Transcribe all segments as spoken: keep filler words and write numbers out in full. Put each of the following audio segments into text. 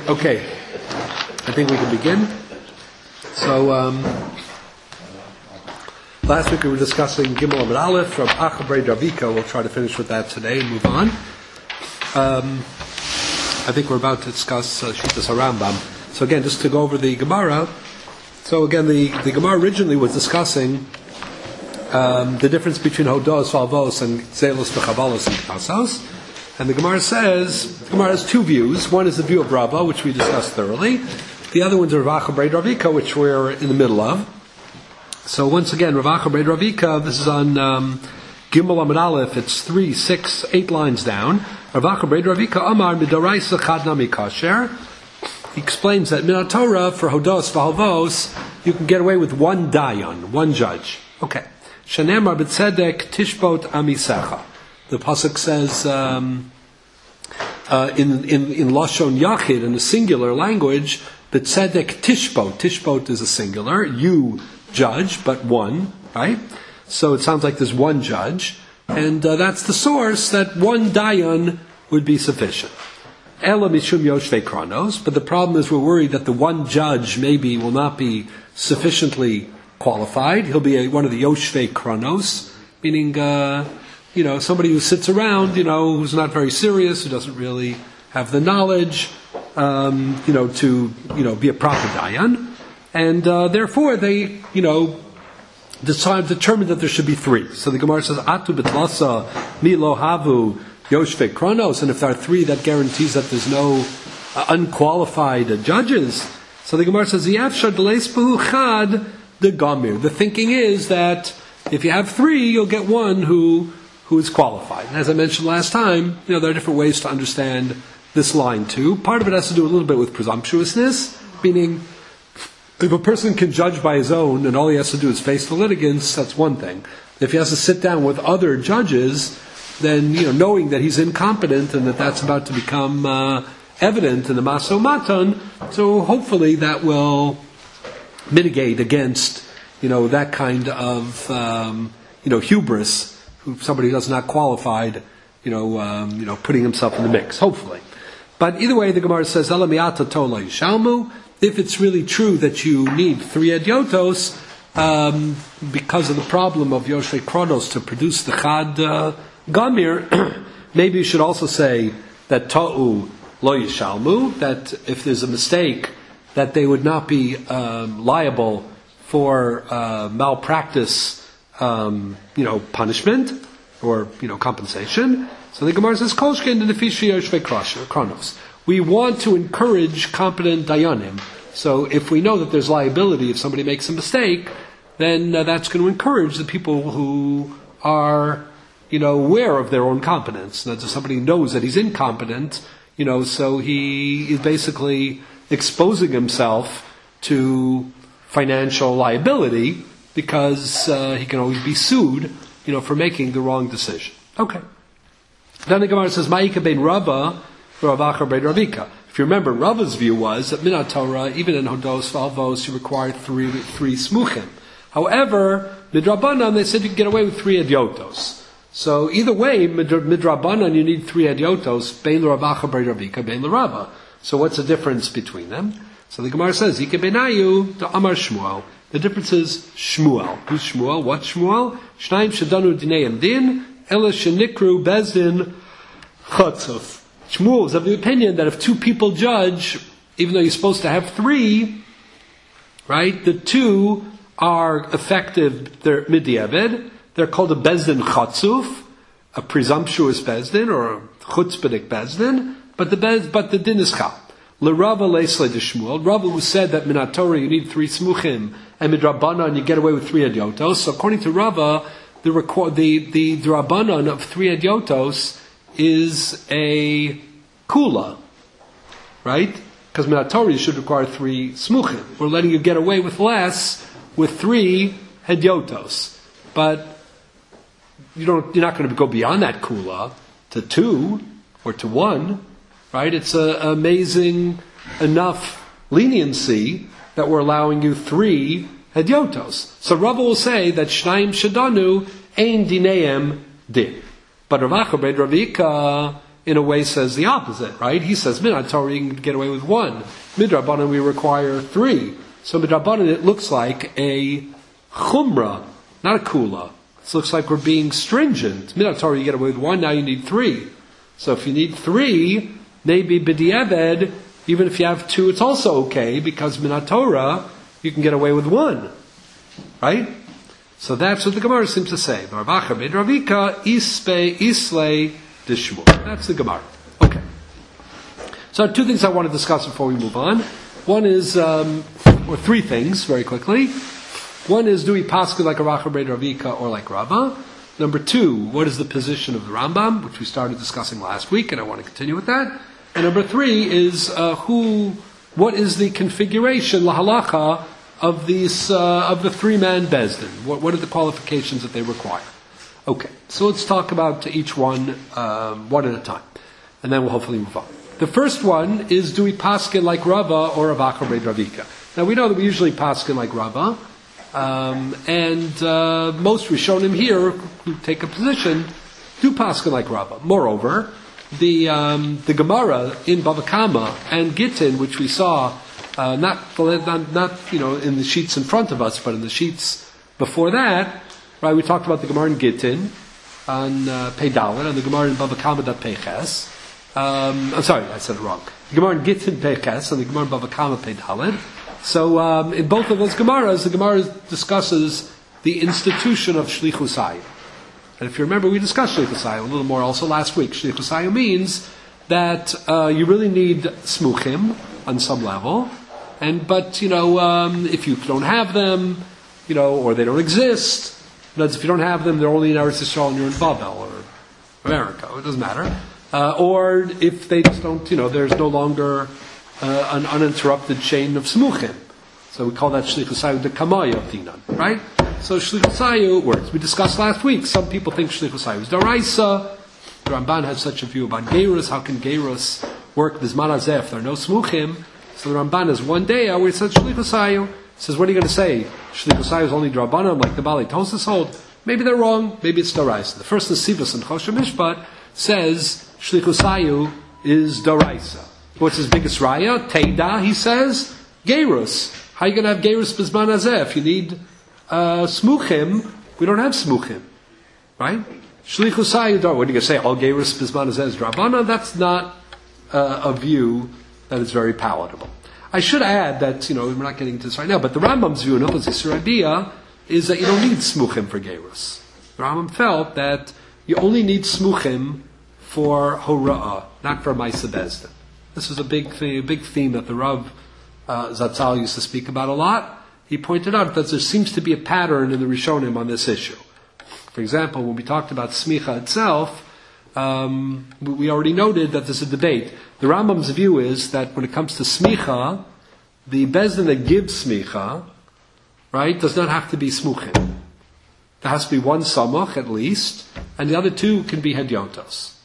Okay, I think we can begin. So, um, last week we were discussing Gimel Amud Aleph from Achabrei Ravika. We'll try to finish with that today and move on. Um, I think we're about to discuss uh, Shittas HaRambam. So again, just to go over the Gemara. So again, the, the Gemara originally was discussing um, the difference between Hodos, Valvos, and Zelos, Bechabalos, and K'asos. And the Gemara says, the Gemara has two views. One is the view of Rava, which we discussed thoroughly. The other one's Rav Acha Brei Ravika, which we're in the middle of. So once again, Rav Acha Brei Ravika, this is on um, Gimel Amud Aleph, it's three, six, eight lines down. Rav Acha Brei Ravika, Amar Midoraisa Chad Nami Kasher. He explains that Min Torah, for Hodos Valvos, you can get away with one dayan, one judge. Okay. Shanemar B'tzedek Tishbot Amisecha. The pasuk says um, uh, in in in lashon yachid, in the singular language, b'tzedek tishbot. Tishbot is a singular. You judge, but one, right? So it sounds like there's one judge, and uh, that's the source that one dayan would be sufficient. Ela mishum yoshvei kranos. But the problem is we're worried that the one judge maybe will not be sufficiently qualified. He'll be a, one of the yoshvei kranos, meaning. Uh, You know, somebody who sits around, you know, who's not very serious, who doesn't really have the knowledge, um, you know, to, you know, be a proper dayan. And uh, therefore they, you know, decide, determined that there should be three. So the Gemara says, Atu betlasa mi lo havu yoshvei kranos. And if there are three, that guarantees that there's no uh, unqualified uh, judges. So the Gemara says, Yafshar d'leis behu chad de gamir. The thinking is that if you have three, you'll get one who who is qualified. And as I mentioned last time, you know, there are different ways to understand this line too. Part of it has to do a little bit with presumptuousness, meaning if a person can judge by his own and all he has to do is face the litigants, that's one thing. If he has to sit down with other judges, then, you know, knowing that he's incompetent and that that's about to become uh, evident in the Maso Matan, so hopefully that will mitigate against, you know, that kind of, um, you know, hubris, somebody who's not qualified, you know, um, you know, putting himself in the mix, hopefully. But either way, the Gemara says, Elamiata tola yishalmu. If it's really true that you need three edyotos, um, because of the problem of Yoshvei Kronos to produce the Chad uh, Gamir, maybe you should also say that Ta'u lo yishalmu, that if there's a mistake, that they would not be um, liable for uh, malpractice, Um, you know, punishment or, you know, compensation. So the Gemara says, Kolshkin and Kronos. We want to encourage competent dayanim. So if we know that there's liability if somebody makes a mistake, then uh, that's going to encourage the people who are, you know, aware of their own competence. That if somebody knows that he's incompetent, you know, so he is basically exposing himself to financial liability, because uh, he can always be sued, you know, for making the wrong decision. Okay. Then the Gemara says, Ma'ika ben Rava, Rav Acha Brei Ravika. If you remember, Rava's view was that Min Torah, even in Hodos, Valvos, you require three, three smuchim. However, Midrabanan, they said you can get away with three edyotos. So either way, Midrabanan, you need three edyotos, Bein Rav Acha Brei Ravika, Bein Rava. So what's the difference between them? So the Gemara says, Ika benayu to Amar Shmuel. The difference is Shmuel. Who's Shmuel? What Shmuel? Shnaim shadanu dineim din, ela shenikru bezdin chatzuf. Shmuel is of the opinion that if two people judge, even though you're supposed to have three, right, the two are effective, they're midyeved, they're called a bezdin chatzuf, a presumptuous bezdin, or a chutzpahdik bezdin, but the bez, but the din is chal. L'Rava le'slei de Shmuel. Rava who said that min Torah you need three smuchim, and midrabanan you get away with three edyotos. So according to Rava, the record, the the drabanan of three edyotos is a kula, right? Because min Torah you should require three smuchim. We're letting you get away with less with three edyotos, but you don't. You're not going to go beyond that kula to two or to one. Right? It's an amazing enough leniency that we're allowing you three hedyotos. So Rava will say that Shnaim Shadanu Ein Dineim Din. But Rav Acha Brei Ravika in a way says the opposite, right? He says, Minat Torah, you can get away with one. Midrabanan, we require three. So Midrabanan, it looks like a chumrah, not a kula. It looks like we're being stringent. Minat Torah, you get away with one, now you need three. So if you need three, maybe b'di'eved, even if you have two, it's also okay, because Minat Torah, you can get away with one. Right? So that's what the Gemara seems to say. That's the Gemara. Okay. So two things I want to discuss before we move on. One is, um, or three things, very quickly. One is, do we paskin like a Racha B'Rei Ravika or like Rava? Number two, what is the position of the Rambam, which we started discussing last week, and I want to continue with that. And number three is, uh, who, what is the configuration, la halacha, of these, uh, of the three-man Bezdin? What, what are the qualifications that they require? Okay, so let's talk about each one, um, one at a time. And then we'll hopefully move on. The first one is, do we paskin like Rava or Rav Acha B'Rei Ravika? Now we know that we usually paskin like Rava, um, and, uh, most Rishonim here who take a position do paskin like Rava. Moreover, the, um, the Gemara in Bava Kama and Gittin, which we saw Uh, not, not, not, you know, in the sheets in front of us, but in the sheets before that, right? We talked about the Gemara in Gittin on uh, Pei Dalet, and the Gemara in Bava Kama dot Pei Ches. Um, I'm sorry, I said it wrong. The Gemara in Gittin Pei Ches and the Gemara in Bava Kama Pei Dalet. So um, in both of those Gemaras, the Gemara discusses the institution of Shlichus Hayim. And if you remember, we discussed Shlichus Hayim a little more also last week. Shlichus Hayim means that uh, you really need smuchim on some level. And, but, you know, um, if you don't have them, you know, or they don't exist, that's if you don't have them, they're only in Eretz Yisrael and you're in Babel or America, it doesn't matter. Uh, or if they just don't, you know, there's no longer uh, an uninterrupted chain of smuchim. So we call that Shlichus Hayim de Kamaya Dinan, right? So Shlichus Hayim works. We discussed last week, some people think Shlichus Hayim is Daraisa. The Ramban has such a view about Gerus. How can Gerus work Bizman Hazeh if there are no smuchim? So the Ramban is one day where it says Shlichus Hayim. Says, what are you going to say? Shlichus Hayim is only Drabanan, like the Bali Tosas hold. Maybe they're wrong. Maybe it's Daraisa. The first Nesivos and Choshen Mishpat says Shlichus Hayim is Daraisa. What's his biggest raya? Teida, he says, Gerus. How are you going to have Gerus Bizman Hazeh? If you need uh, smuchim, we don't have smuchim, right? Shlichus Hayim. What are you going to say? All Gerus Bizman Hazeh is Drabanan? That's not uh, a view that is very palatable. I should add that, you know, we're not getting into this right now, but the Rambam's view in Opus Yisrael is that you don't need smuchim for Gerus. The Rambam felt that you only need smuchim for Hora'ah, not for Maisa Bezdin. This was a big thing, a big theme that the Rav uh, Zatzal used to speak about a lot. He pointed out that there seems to be a pattern in the Rishonim on this issue. For example, when we talked about smicha itself, Um, we already noted that there's a debate. The Rambam's view is that when it comes to smicha, the bezdin that gives smicha, right, does not have to be smuchim. There has to be one samach at least, and the other two can be hedyontos.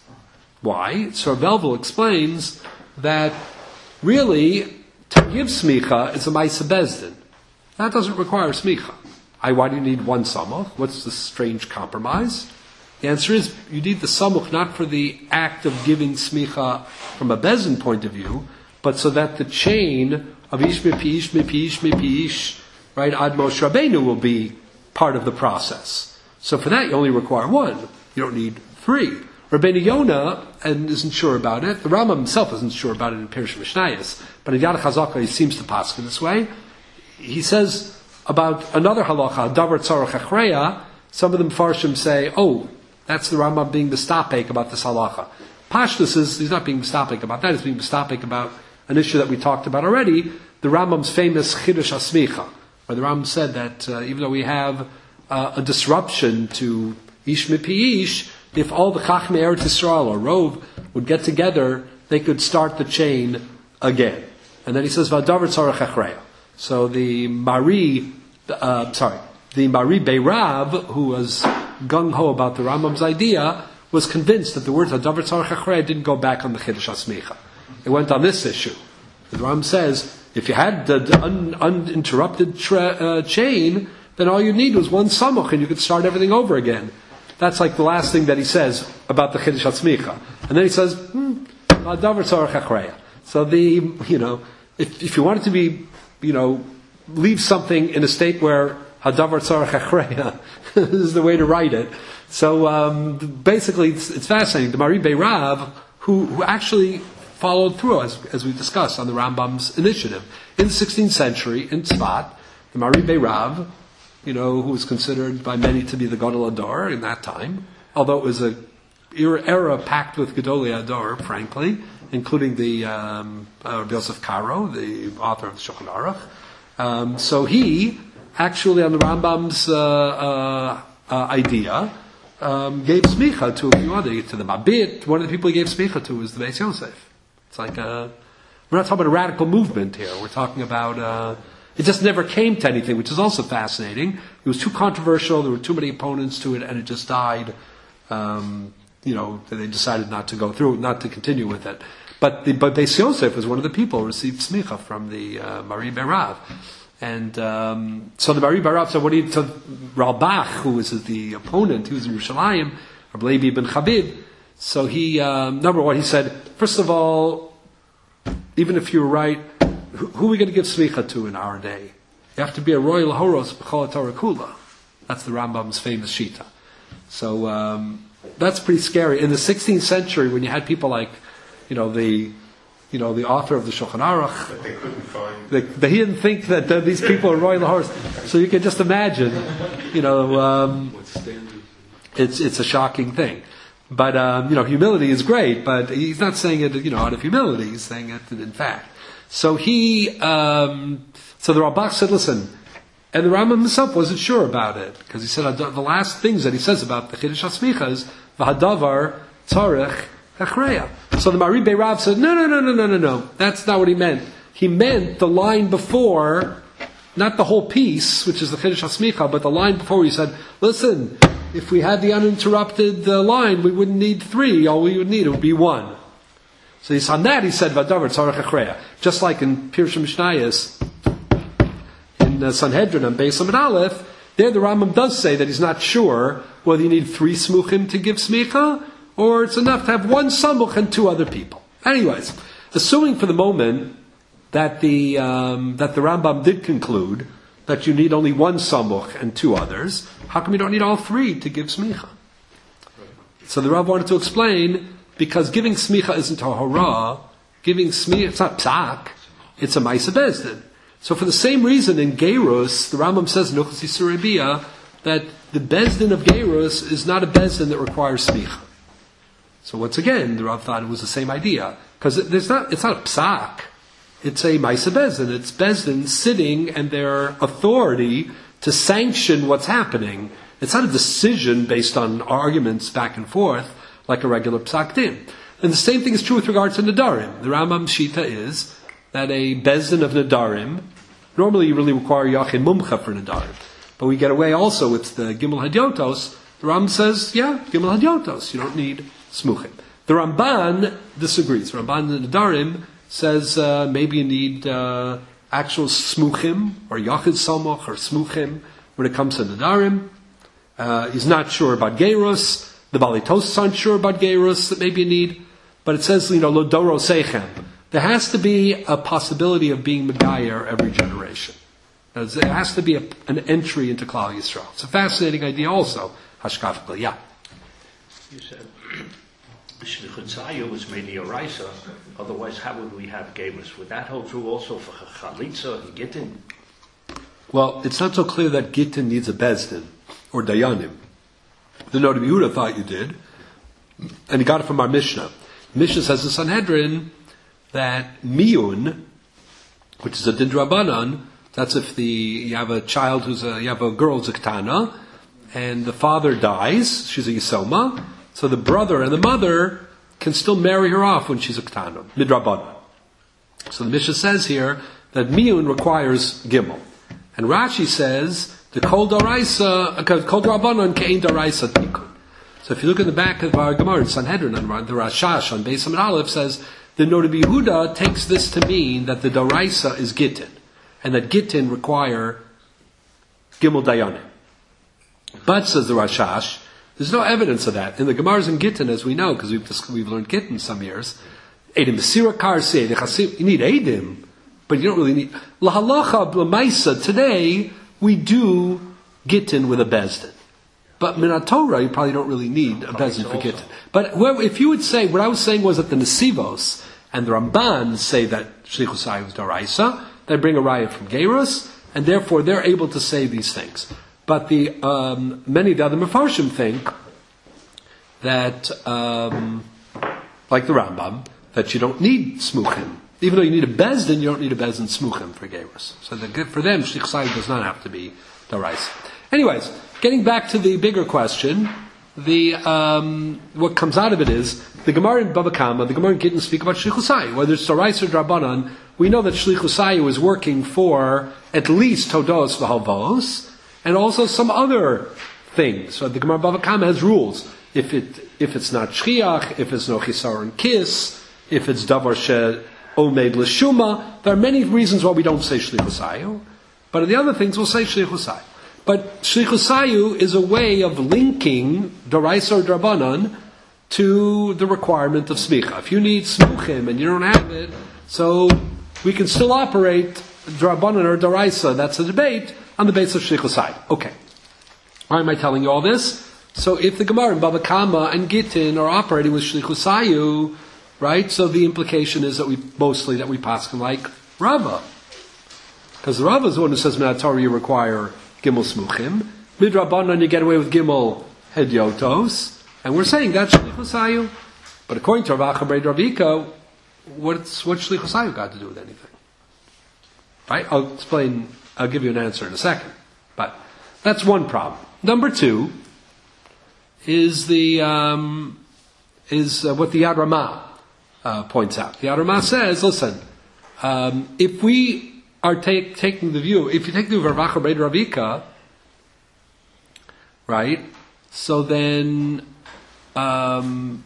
Why? So Belville explains that really to give smicha is a ma'isa bezdin. That doesn't require smicha. I, why do you need one samach? What's the strange compromise? The answer is, you need the samuch not for the act of giving smicha from a bezin point of view, but so that the chain of ish mipi ish mipi ish mipi ish, right, ad Moshe Rabbeinu will be part of the process. So for that you only require one. You don't need three. Rabbeinu Yonah and isn't sure about it. The Rambam himself isn't sure about it in Pirush Mishnayos, but in Yad Chazaka he seems to pass in this way. He says about another halacha, davar tzarech achreya, some of the Mefarshim say, oh, that's the Rambam being mistapek about this halacha. Pashtus is, he's not being mistapek about that, he's being mistapek about an issue that we talked about already, the Rambam's famous Chidush HaSmicha, where the Rambam said that uh, even though we have uh, a disruption to Ish Mipi Ish, if all the Chachmei Eretz Yisrael or Rov would get together, they could start the chain again. And then he says, V'adavar tzarech achreya. So the Mari, uh, sorry, the Mari Beirav, who was gung-ho about the Rambam's idea, was convinced that the words Hadavar Tzarech Achrei didn't go back on the Chiddush HaSmicha. It went on this issue. The Rambam says, if you had the un, uninterrupted tra- uh, chain, then all you need was one samuch and you could start everything over again. That's like the last thing that he says about the Chiddush HaSmicha. And then he says, hmm, Davar Tzarech Achreya. So the, you know, if, if you want it to be, you know, leave something in a state where Hadavar Tzarech Achreya is the way to write it. So um, basically, it's, it's fascinating. The Mari Beirav, who, who actually followed through, as, as we discussed, on the Rambam's initiative. In the sixteenth century, in Tzfat, the Mari Beirav, you know, who was considered by many to be the Gadol Ador in that time, although it was a era, era packed with Gedolei Ador, frankly, including the um, uh, Yosef Karo, the author of the Shulchan Aruch. Um, so he actually, on the Rambam's uh, uh, uh, idea, um, gave smicha to a few other, to the Mabit. One of the people he gave smicha to was the Beis Yosef. It's like a, we're not talking about a radical movement here. We're talking about, uh, it just never came to anything, which is also fascinating. It was too controversial, there were too many opponents to it, and it just died. Um, you know, they decided not to go through, not to continue with it. But the but Beis Yosef was one of the people who received smicha from the uh, Mari Beirav. And um, so the Mari Beirav said, what do you, to Ralbach, who was the opponent, he was in Yerushalayim, Rabbi Levi ben Chabib. So he, um, number one, he said, first of all, even if you're right, who, who are we going to give smicha to in our day? You have to be a royal horos b'chol Torah kula. That's the Rambam's famous shita. So um, that's pretty scary. In the sixteenth century, when you had people like, you know, the, you know, the author of the Shulchan Aruch, but they couldn't find. They, they didn't think that uh, these people are royal horse. So you can just imagine, you know, um, it's it's a shocking thing. But um, you know, humility is great. But he's not saying it, you know, out of humility. He's saying it in fact. So he, um, so the Ralbach said, listen, and the Rambam himself wasn't sure about it because he said the last things that he says about the Chiddush HaSmicha is v'hadavar tzarech achreya. So the Mari Beirav said, no, no, no, no, no, no, no. That's not what he meant. He meant the line before, not the whole piece, which is the Chiddush HaSmicha, but the line before he said, listen, if we had the uninterrupted uh, line, we wouldn't need three. All we would need, it would be one. So he's on that, he said, Vadavar Tzarech Achreya. Just like in Pirush Mishnayos, in uh, Sanhedrin and Beis Amud Aleph, there the Rambam does say that he's not sure whether you need three smuchim to give smicha, or it's enough to have one samuch and two other people. Anyways, assuming for the moment that the um, that the Rambam did conclude that you need only one samuch and two others, how come you don't need all three to give smicha? So the Rav wanted to explain, because giving smicha isn't a hora, giving smicha, it's not psak, it's a ma'aseh bezdin. So for the same reason in Gerus, the Rambam says in Nuchas Yisur Rebiyah that the bezdin of Gerus is not a bezdin that requires smicha. So once again, the Rav thought it was the same idea. Because there's not, it's not a psak. It's a ma'aseh bezdin. It's bezdin sitting and their authority to sanction what's happening. It's not a decision based on arguments back and forth like a regular psak din. And the same thing is true with regard to Nadarim. The Rambam's shita is that a bezdin of Nadarim, normally you really require Yachin Mumcha for Nadarim. But we get away also with the Gimel Hadyotos. The Rambam says, yeah, Gimel Hadyotos. You don't need smuchim. The Ramban disagrees. Ramban in Nadarim says uh, maybe you need uh, actual smuchim or yachid samoch or smuchim when it comes to Nadarim. Uh, he's not sure about Gerus. The Bali Tosfos aren't sure about Gerus that maybe you need. But it says, you know, lo doro seichem. There has to be a possibility of being Megayer every generation. There has to be a, an entry into Klal Yisrael. It's a fascinating idea also, hashkafically. Yeah. You said Shlichut Tzayah was mainly a Raisa. Otherwise, how would we have Gerus? Would that hold true also for Chalitza and Gittin? Well, it's not so clear that Gittin needs a Bezdin or Dayanim. The Noda B'Yehuda thought you did, and he got it from our Mishnah. Mishnah says in Sanhedrin that Miyun, which is a Din Drabanan, that's if the you have a child who's a you have a girl who's a Ketana, and the father dies, she's a Yisoma, so the brother and the mother can still marry her off when she's a Ketana, Midrabanan. So the Mishnah says here that Miyun requires Gimel. And Rashi says the Kol Daraisa, Kol Drabanan Kein Daraisa Tikun. So if you look in the back of our Gemara in Sanhedrin, and the Rashash on Beis Amud Aleph says the Noda B'Yehuda takes this to mean that the Daraisa is Gittin, and that Gittin require Gimel Dayanim. But, says the Rashash, There's no evidence of that. In the Gemaras and Gittin, as we know, because we've, we've learned Gittin some years, Eidim Mesira Karse, you need Eidim, but you don't really need... Lahalacha Blamaisa, today, we do Gittin with a Bezdin. But Minat Torah, you probably don't really need a Bezdin for Gittin. But well, if you would say, what I was saying was that the Nesivos and the Ramban say that Shlichus Hayu is Daraisa, they bring a raya from Gerus, and therefore they're able to say these things. But the um, many of the other Mefarshim think that, um, like the Rambam, that you don't need Smuchim. Even though you need a Bezdin, you don't need a Bezdin Smuchim for Gerus. So the, for them, Shlichus Hayu does not have to be Daraisa. Anyways, getting back to the bigger question, the um, what comes out of it is the Gemara in Bava Kama, the Gemara in Gittin speak about Shlichus Hayu. Whether it's Daraisa or Drabanan, we know that Shlichus Hayu is working for at least Todos v'Halvos, and also some other things. So the Gemara Bava Kama has rules. If it if it's not Shchiach, if it's no Chisar and Kiss, if it's Davar She Omed L'Shuma, there are many reasons why we don't say Shlichus Hayu, but the other things we'll say Shlichus Hayu. But Shlichus Hayu is a way of linking Daraisa or Drabanan to the requirement of Smicha. If you need Smuchim and you don't have it, so we can still operate Drabanan or Daraisa, that's a debate, on the basis of Shlichus Hayu. Okay. Why am I telling you all this? So if the Gemara in Bava Kama and Gittin are operating with Shlichus Hayu, right, so the implication is that we, mostly that we paskin like Rava. Because Rava is the one who says, Minat Torah you require Gimel Smuchim. Midrabanan you get away with Gimel Hedyotos. And we're saying that's Shlichus Hayu. But according to Rav Acha Bar Ravika, what's, what's Shlichus Hayu got to do with anything? Right? I'll explain, I'll give you an answer in a second. But that's one problem. Number two is the, um, is uh, what the Yad Ramah uh, points out. The Yad Ramah says, listen, um, if we are take, taking the view, if you take the view of Rav Acha Bar Ravika, right, so then, um,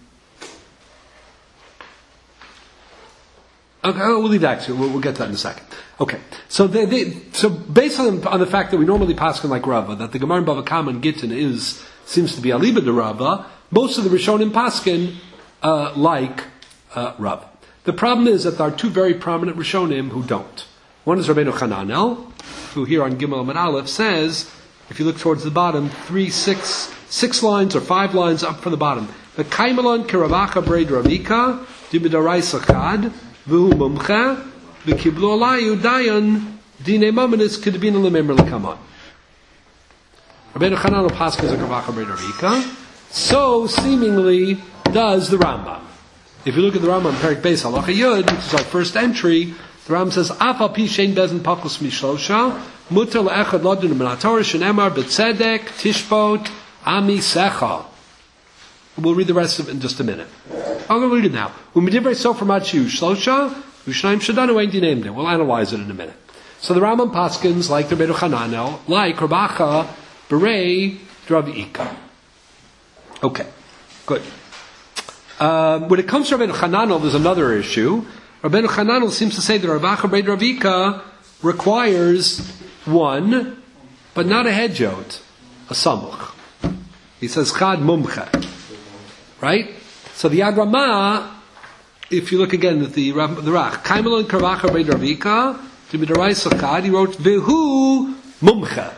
okay, we'll leave that to, we'll, we'll get to that in a second. Okay, so they, they, so based on, on the fact that we normally paskin like Rava, that the Gemara in Bava Kama and Gittin is, seems to be Aliba de Rava, most of the Rishonim paskin, uh, like, uh, Rava. The problem is that there are two very prominent Rishonim who don't. One is Rabbeinu Hananel, who here on Gimel and Aleph says, if you look towards the bottom, three, six, six lines or five lines up from the bottom. The Kaimelon Kiravacha Braid Ravika, Dibidaraisa Chad, Vuhu Mumcha, Vikiblu Alayu Dayan, Dine Mamanis Kidbina Lemember Lekaman. Rabbeinu Hananel Paskas a Kiravacha Braid Ravika. So seemingly does the Rambam. If you look at the Rambam, Perik Beis Halacha Yud, which is our first entry, the Rambam says, Afal pi shein bezin pakos mishlosha, muter le'echad lodin Minat Torah shenemar b'tzedek tishbot ami secha. We'll read the rest of it in just a minute. I'm going to read it now. U'midivrei sofer machiu shlosha, v'shnayim shadanu ein dinaim there. We'll analyze it in a minute. So the Rambam paskins, like the Rebbeinu Hananel, like Rav Acha Berei Dravika. Okay, good. Um, when it comes to Rabbeinu Hananel, there's another issue. Rabbeinu Hananel seems to say that Rav Acha Bar Ravika requires one, but not a hedjot, a samuch. He says chad mumcha, right? So the Yad Ramah, if you look again at the the Rach, Kaimelon Rav Acha Bar Ravika, to be the Raisa chad, he wrote vehu mumcha.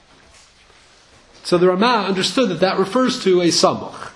So the Ramah understood that that refers to a samuch.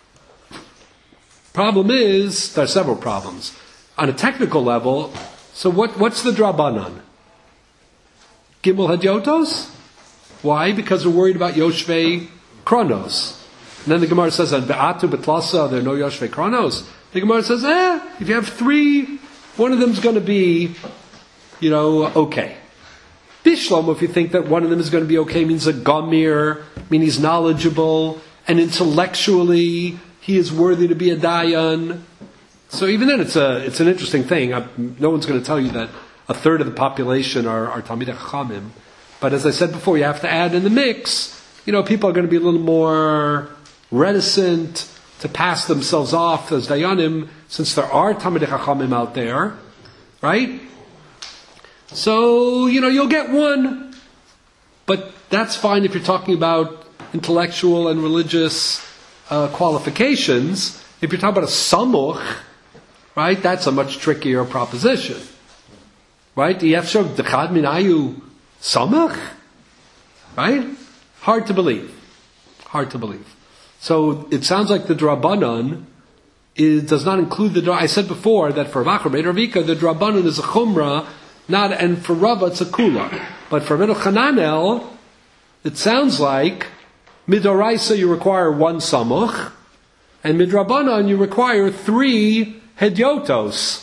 Problem is, there are several problems. On a technical level, so what, what's the drabanan? Gimel Hadyotos? Why? Because we're worried about Yoshvei Kronos. And then the Gemara says, on Be'atu Betlasa, there are no Yoshvei Kronos. The Gemara says, eh, if you have three, one of them's going to be, you know, okay. Bishlam, if you think that one of them is going to be okay, means a Gamir, means he's knowledgeable, and intellectually he is worthy to be a Dayan. So even then, it's a it's an interesting thing. I, no one's going to tell you that a third of the population are, are Talmidei Chachamim. But as I said before, you have to add in the mix, you know, people are going to be a little more reticent to pass themselves off as Dayanim, since there are Talmidei Chachamim out there, right? So, you know, you'll get one. But that's fine if you're talking about intellectual and religious uh, qualifications. If you're talking about a samuch, right, that's a much trickier proposition. Right? The Yefshog Dechad Minayu Samuch? Right? Hard to believe. Hard to believe. So it sounds like the Drabanan is, does not include the. I said before that for Rav Acha Ravika the Drabanan is a chumrah, not, and for Rava it's a kula. But for Rabbeinu Chananel, it sounds like midoraisa you require one samuch, and midrabanan you require three hedyotos.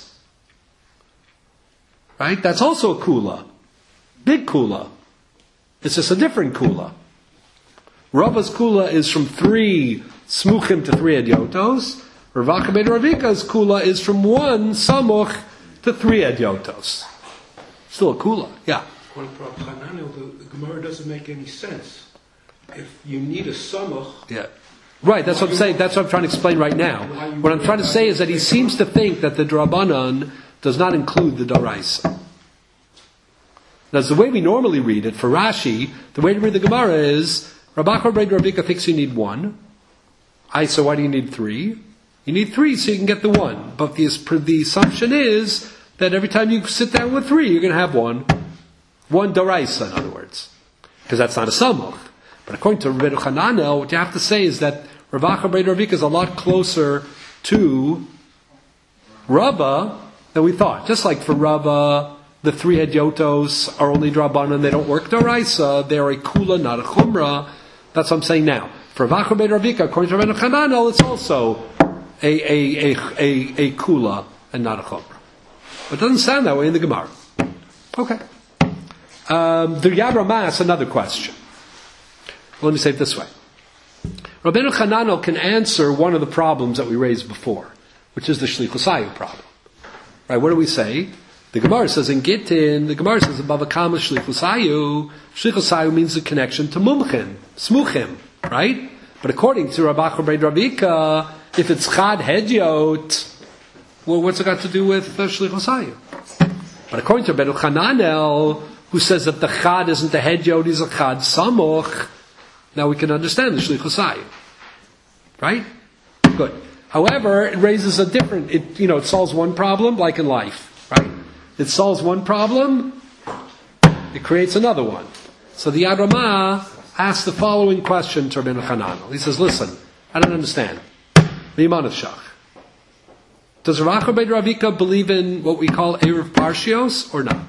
Right? That's also a kula, big kula. It's just a different kula. Rava's kula is from three smuchim to three edyotos. Rav Acha ben Ravika's kula is from one samuch to three edyotos. Still a kula, yeah. Well, for Chananel, the, the Gemara doesn't make any sense. If you need a samuch, yeah, right. That's what I'm saying. That's what I'm trying to explain right now. What I'm trying to say is that he seems to think that the drabanan does not include the daraisa. That's the way we normally read it. For Rashi, the way to read the Gemara is Rav Acha ben Ravika thinks you need one. I so why do you need three? You need three so you can get the one. But the, the assumption is that every time you sit down with three, you're going to have one. One daraisa, in other words. Because that's not a samuch. But according to Rabbeinu Chananel, what you have to say is that Rav Acha ben Ravika is a lot closer to Rava than we thought. Just like for Rava, the three hedyotos are only drabanan, they don't work daraisa, they're a kula, not a chumrah. That's what I'm saying now. For Rav Acha ben Ravika, according to Rabbeinu Chananel, it's also a, a, a, a, a kula and not a chumrah. But it doesn't sound that way in the Gemara. Okay. Um, the Yad Ramah asks another question. Well, let me say it this way. Rabbeinu Chananel can answer one of the problems that we raised before, which is the Shlichus Hayu problem. Right? What do we say? The Gemara says in Gittin, the Gemara says above a kama Shlichus Hayu. Shlichus Hayu means the connection to Mumchim, Smuchim, right? But according to Rav Acha ben Ravika, if it's Chad Hedyot, well, what's it got to do with uh, Shlichus Hayu? But according to Rabbeinu Chananel, who says that the Chad isn't a Hedyot, he's a Chad Samuch, now we can understand the Shlichus Hayu. Right? Good. However, it raises a different, it, you know, it solves one problem, like in life. Right? It solves one problem, it creates another one. So the Yad Ramah asks the following question to Rabbeinu Chananel. He says, listen, I don't understand. V'yiman of Shach. Does Rav Acha ben Ravika believe in what we call Erev Parshios or not?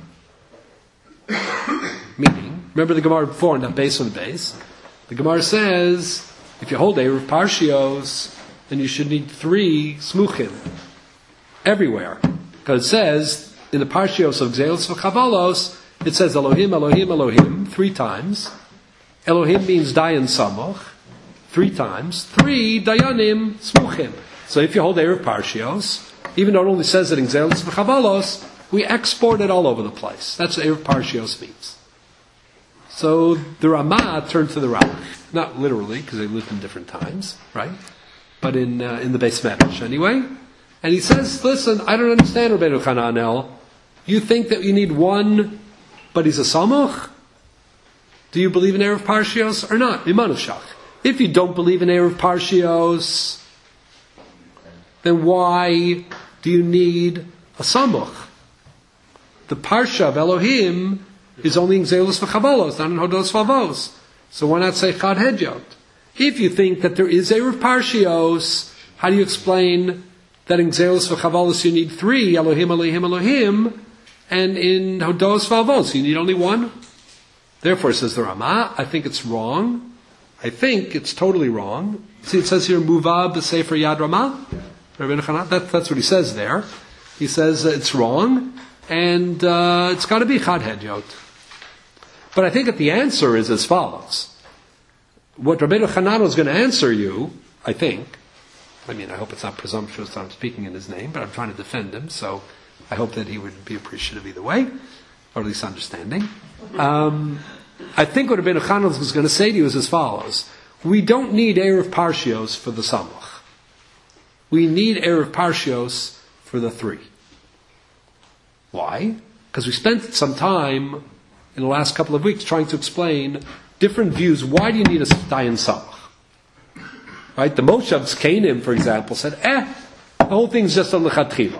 Meaning, remember the Gemara before in that base on the base? The Gemara says, if you hold Erev Parshios, then you should need three Smuchim. Everywhere. Because it says, in the Parshios of Gzelos v'Chavalos, it says Elohim, Elohim, Elohim, three times. Elohim means Dayan Samoch, three times. Three Dayanim Smuchim. So if you hold Erev Parshios, even though it only says it in Gzelos v'Chavalos, we export it all over the place. That's what Erev Parshios means. So the Ramah turned to the Rambam, not literally because they lived in different times, right? But in uh, in the Beis Medrash anyway. And he says, "Listen, I don't understand Rabbeinu Chananel. You think that you need one, but he's a samuch? Do you believe in Erev Parshios or not? Iman of Shach. If you don't believe in Erev Parshios, then why do you need a samuch? The Parsha of Elohim is only in Gzelos v'Chavalos, not in Hodos v'Avos. So why not say Chad Hedyot? If you think that there is Erev Parshios, how do you explain that in Gzelos v'Chavalos you need three, Elohim, Elohim, Elohim, and in Hodos v'Avos you need only one? Therefore, says the Ramah, I think it's wrong. I think it's totally wrong. See, it says here, Muvah b'Sefer Yad Ramah. That, that's what he says there. He says uh, it's wrong, and uh, it's got to be Chad Hedyot. But I think that the answer is as follows. What Rabbeinu Chananel is going to answer you, I think, I mean, I hope it's not presumptuous that I'm speaking in his name, but I'm trying to defend him, so I hope that he would be appreciative either way, or at least understanding. Um, I think what Rabbeinu Chananel is going to say to you is as follows. We don't need Erev Parshios for the Samuch. We need Erev Parshios for the three. Why? Because we spent some time in the last couple of weeks trying to explain different views. Why do you need a Dayan Samuch? right? The Moshav Zkanim, for example, said, eh, the whole thing's just on the Lechatchila.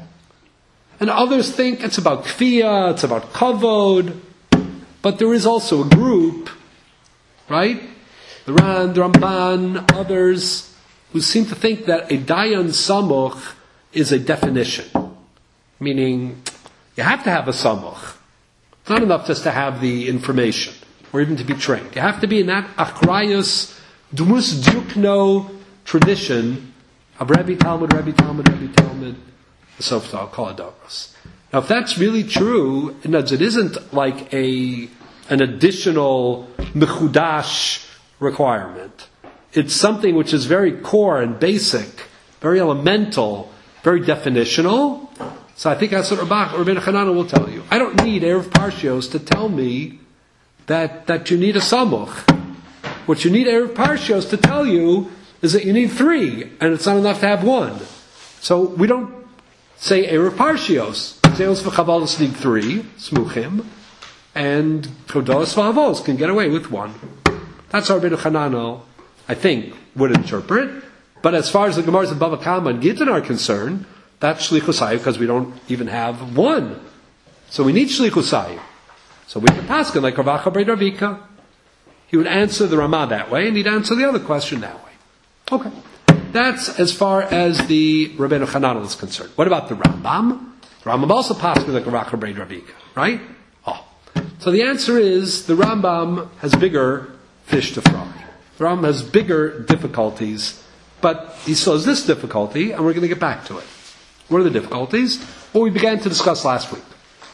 And others think it's about Kfiyah, it's about Kavod, but there is also a group, right? The Ran, the Ramban, others, who seem to think that a Dayan Samuch is a definition. Meaning, you have to have a Samuch. It's not enough just to have the information, or even to be trained. You have to be in that Achrayus, Dmus Dukno tradition of Rebbe Talmud, Rebbe Talmud, Rebbe Talmud, the Softa, Koladavros. Now, if that's really true, it isn't like a an additional mechudash requirement. It's something which is very core and basic, very elemental, very definitional. So I think that's what Rabbeinu Chananel will tell you. I don't need Erev Parshios to tell me that, that you need a Samuch. What you need Erev Parshios to tell you is that you need three, and it's not enough to have one. So we don't say Erev Parshios. Zeos v'chavalos need three, Smuchim, and Chodos v'avos can get away with one. That's how Rabbeinu Chananel, I think, would interpret. But as far as the Gemaras of Bava Kama and Gittin are concerned, that's Shlichus Hayim because we don't even have one. So we need Shlichus Hayim. So we can pass it like Rav Acha Beit Ravika. He would answer the Ramah that way, and he'd answer the other question that way. Okay. That's as far as the Rabbeinu Chananel is concerned. What about the Rambam? The Rambam also passes like Rav Acha Beit Ravika, right? Oh. So the answer is the Rambam has bigger fish to fry. The Rambam has bigger difficulties, but he still has this difficulty, and we're going to get back to it. What are the difficulties? Well, we began to discuss last week.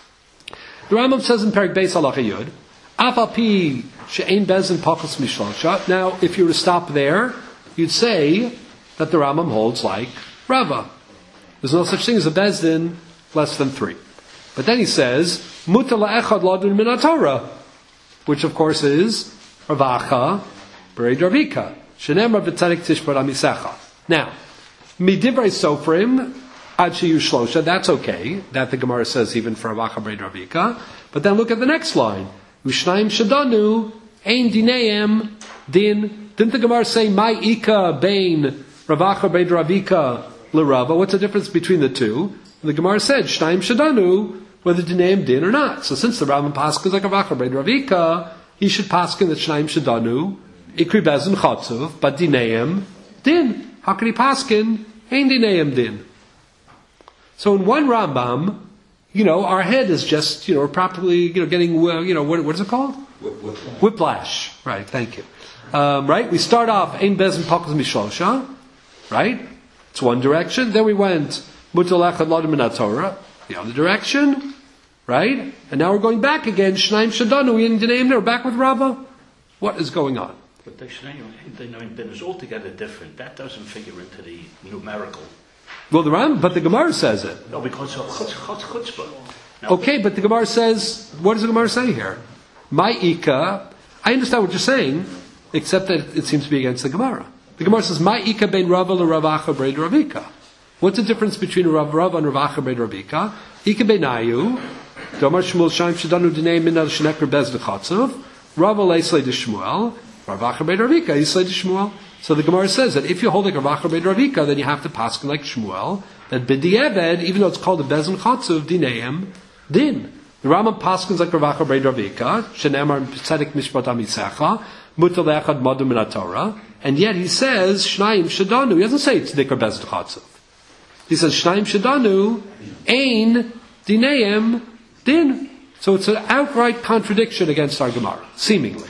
The Rambam says in Perek Beis Halacha Yud, Af al pi she'ein bezin pachos mishlosha. Now, if you were to stop there, you'd say that the Rambam holds like Rava. There's no such thing as a bezdin less than three. But then he says, Mutar la'echad ladun min haTorah, which of course is Rav Acha B'rei Ravika. Shenemar v'tzadik tishbar amisecha. Now, midivrei sofrim ad sheyu shlosha, that's okay. That the Gemara says even for Rav Acha B'rei Ravika. But then look at the next line. Ushnaim shadanu ein dineim din. Didn't the Gemara say my ika bein Rav Acha B'rei Ravika l'Rava? What's the difference between the two? And the Gemara said shnaim shadanu whether dineim din or not. So since the Rambam paskin is like Rav Acha B'rei Ravika, he should paskin that shnaim shadanu ikri bezin chatzuv, but dineim din. How can he paskin ein dineim din? So in one Rambam, you know, our head is just, you know, properly, you know, getting, uh, you know, what, what is it called? Whiplash. Whiplash. Right, thank you. Um, right, we start off, ein bezin pachos mishlosha, right? It's one direction. Then we went, mutar la'echad ladun min haTorah, the other direction, right? And now we're going back again, shnaim shadanu, in the name there, back with Rava. What is going on? But the Shneim Din is altogether different. That doesn't figure into the numerical. Well, the Ram, but the Gemara says it. No, because of chutz, chutz, chutzpah. Now, Okay, but the Gemara says, what does the Gemara say here? My Ika, I understand what you're saying, except that it seems to be against the Gemara. The Gemara says, My Ika ben Rava le Rav Acha B'rei Ravika. What's the difference between Rav Rava and Rav Acha B'rei Ravika? Ika ben Ayu, Domar Shmuel Shaim Shadanu Dinei Min Al Shnekar Bez Dechatzav, Rava Leislei de Shmuel, Rav Acha B'rei Ravika, Leislei de Shmuel. So the Gemara says that if you hold like Rav Acha B'rei Ravika, then you have to paskin like Shmuel, that b'di'eved, even though it's called a bezin chatzuv, dineim, din. The Rambam paskins like Rav Acha B'rei Ravika, shenemar tzadik mishpat amisecha, mutar le'echad madum min haTorah, and yet he says, shnayim shadanu, he doesn't say it's dikar bezin chatzuv. He says, shnayim shadanu, ein dineim, din. So it's an outright contradiction against our Gemara, seemingly.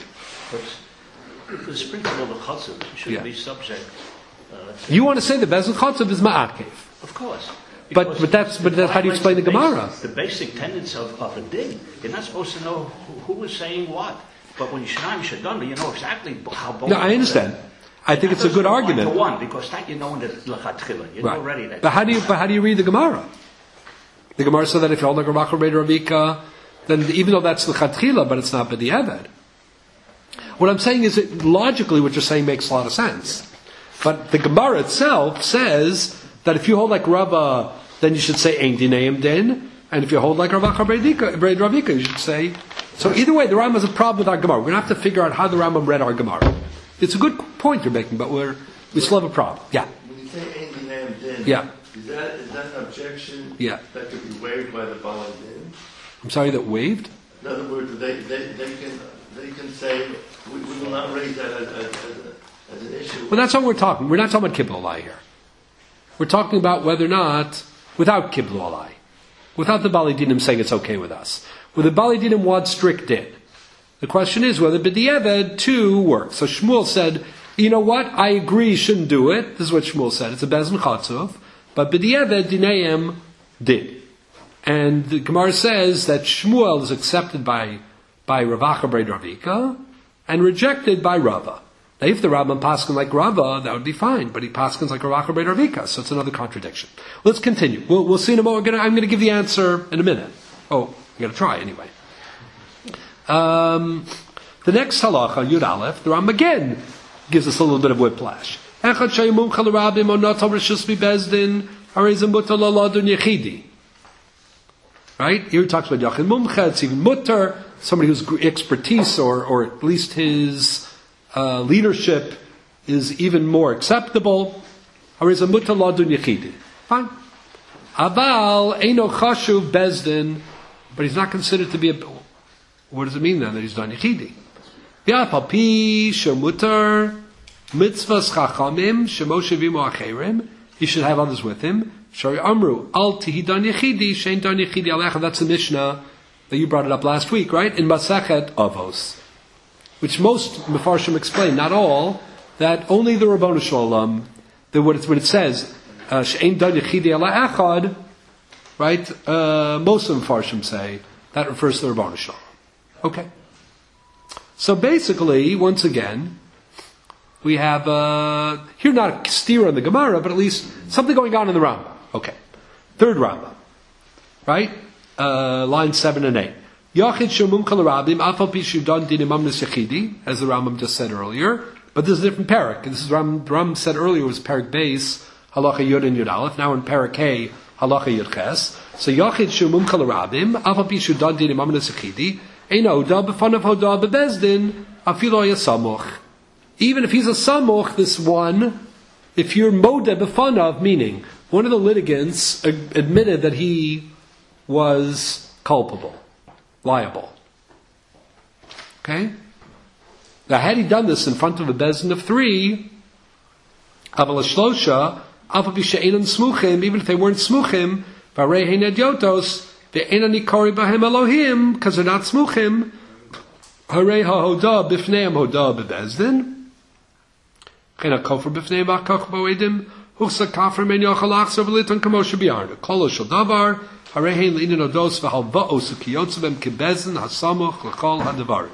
But the sprinkle of the chutzav should Yeah. be subject. Uh, You want to say the bezin chatzuv is ma'akev. Of course. But- Because but that's- but that's how do you explain the Gemara? basic- The basic tenets of, of a din. You're not supposed to know who, who was saying what. But when you shnaim shadanu, you know exactly how both. No, I understand. I think it's a good argument. To one, because that you know in the lechatchila. You know Right. already that. But how do you but how do you read the Gemara? The Gemara said that if you hold like Rav Acha B'rei Ravika, then even though that's the Chatchila, but it's not b'di'eved. What I'm saying is that logically what you're saying makes a lot of sense. But the Gemara itself says that if you hold like Rava, then you should say Ein Dineim Din, and if you hold like Rav Acha B'rei Ravika, you should say. So either way, the Rambam has a problem with our Gemara. We're going to have to figure out how the Rambam read our Gemara. It's a good point you're making, but we're we still have a problem. Yeah. When you say Ein Dinayim Din, Yeah. is that is that an objection Yeah. that could be waived by the Baal Din? I'm sorry, that waived? In other words, they, they, they can they can say we, we will not raise that as, as, as, a, as an issue. Well, that's what we're talking. We're not talking about Kibbul Alai here. We're talking about whether or not, without Kibbul Alai, without the Bali Dinim saying it's okay with us. With the Bali Dinim want strict din. The question is whether B'di'eved too works. So Shmuel said, you know what, I agree you shouldn't do it. This is what Shmuel said. It's a Bezin Chatzuf. But B'di'eved Dinayim did. And the Gemara says that Shmuel is accepted by, by Rav Acha Ravika and rejected by Rava. Now, if the Rambam paskin like Rava, that would be fine, but he paskins like Rav Acha Ravika, so it's another contradiction. Let's continue. We'll, we'll see in a moment. We're gonna, I'm going to give the answer in a minute. Oh, I'm going to try anyway. Um, the next halacha, Yud Aleph, the Rambam again gives us a little bit of whiplash. Echad shayimum chalarabim onatal rishus bebezdin harizim mutar laladun yechidi. Right? Here he talks about Yachid Mumcha, it's even Mutter, somebody whose expertise or, or at least his uh, leadership is even more acceptable. Harizah Mutter Ladun Yechidi. Fine. Aval Eino Chashuv Bezdin, but he's not considered to be a. What does it mean then that he's done Yechidi? V'apapi Shemutter Mitzvahs Chachamim Shemoshavim Acherim. He should have others with him. Shari Amru, Al Tihi Dan Yechidi, Shein Dan Yechidi Alecha. That's a Mishnah that you brought it up last week, right? In Masechet Avos. Which most Mefarshim explain, not all, that only the Rabbanu Shalom, that what it, what it says, uh, Shein Dan Yechidi Alecha, right? Uh, most of Mefarshim say that refers to the Rabbanu Shalom. Okay. So basically, once again, we have, uh, here not a steer on the Gemara, but at least something going on in the Rambam. Okay. Third Rambam. Right? Uh, line seven and eight. Yachid Shumum Kalarabim, Afal Pishu Don Dinim Amnis Yachidi, as the Rambam just said earlier. But this is a different parak. This is Ram, Ram said earlier was parak base, Halacha Yud and Yud Aleph. Now in parak K, Halacha Yud Ches. So Yachid Shumum Kalarabim, Afal Pishu Don Dinim Amnis Yachidi, Ein Oda, B'fanav Hoda, B'bezdin, Afilo Yasamuch. Even if he's a samuch, this one, if you're modeh b'fanav, meaning one of the litigants admitted that he was culpable, liable. Okay? Now, had he done this in front of a bezin of three, aval shlosha, alpha b'she'enan smuchim, even if they weren't smuchim, v'arei hein edyotos, ve'enan nikori b'hem Elohim, because they're not smuchim, harei ha'hoda b'fneim hoda b'bezdin, Kena kofar b'fnei ba'kach ba'edim, huchsa kafar men yochal achsar v'litan kamosha b'yarda. Kolo shel davar, harehein le'inin odos v'halva'os u'kiyotzavem kibezin hasamuch l'chol ha'devarim.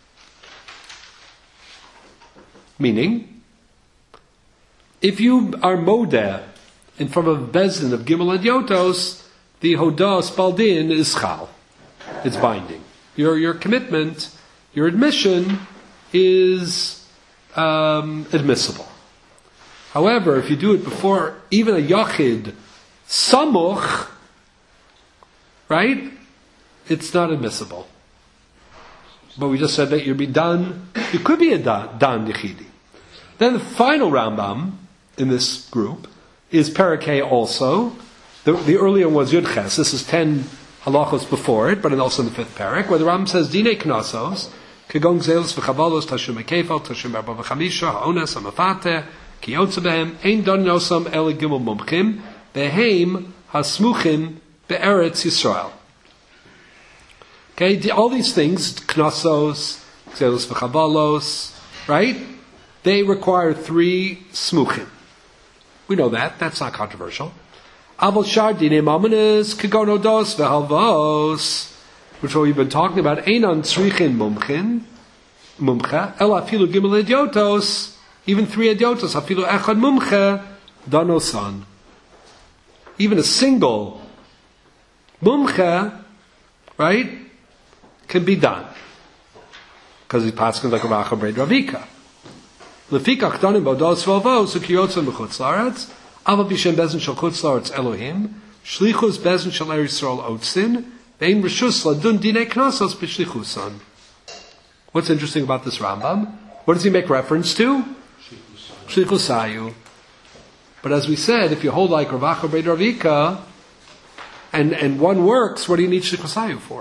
Meaning, if you are modeh in front of a bezin of gimel and yotos, the hodah spaldin is chal. It's binding. Your, your commitment, your admission is Um, admissible. However, if you do it before even a yachid samuch, right, it's not admissible. But we just said that you'd be done. You could be a dan, dan yachidi. Then the final Rambam in this group is Parakeh also. The, the earlier one was Yud Ches. This is ten halachos before it, but also in the fifth parak, where the Rambam says Dine Knasos. Kegong zelos v'chavalos tashum ekefal tashum arba v'chamisha ha'ones ha'mafate ki yotze behem ein don nosam ele gimel mumchim behem hasmuchim be'eretz Yisrael. Okay, the, all these things, knasos, zelos v'chavalos, right? They require three smuchim. We know that. That's not controversial. Avol shar dine mamanes kegon odos v'halvos, which what we've been talking about, Einan Tzrichin Mumchin, Mumcha, El Afilu Gimel Idiotos, even three Idiotos, Afilu Echad Mumcha, Danosan. Even a single Mumcha, right, can be done. Because he passes like a Racha Breid Ravika. Lefikach Danim Bodos Vavos, Ukiyotza Mechutz Laretz, Ava Bishem Bezin Shal Chutz Laretz Elohim, Shlichus Bezin Shal Eretz Yisrael Otzin, What's interesting about this Rambam? What does he make reference to? Shlichusayu. But as we said, if you hold like Rav Acha Bar Ravika, and, and one works, what do you need Shlichusayu for?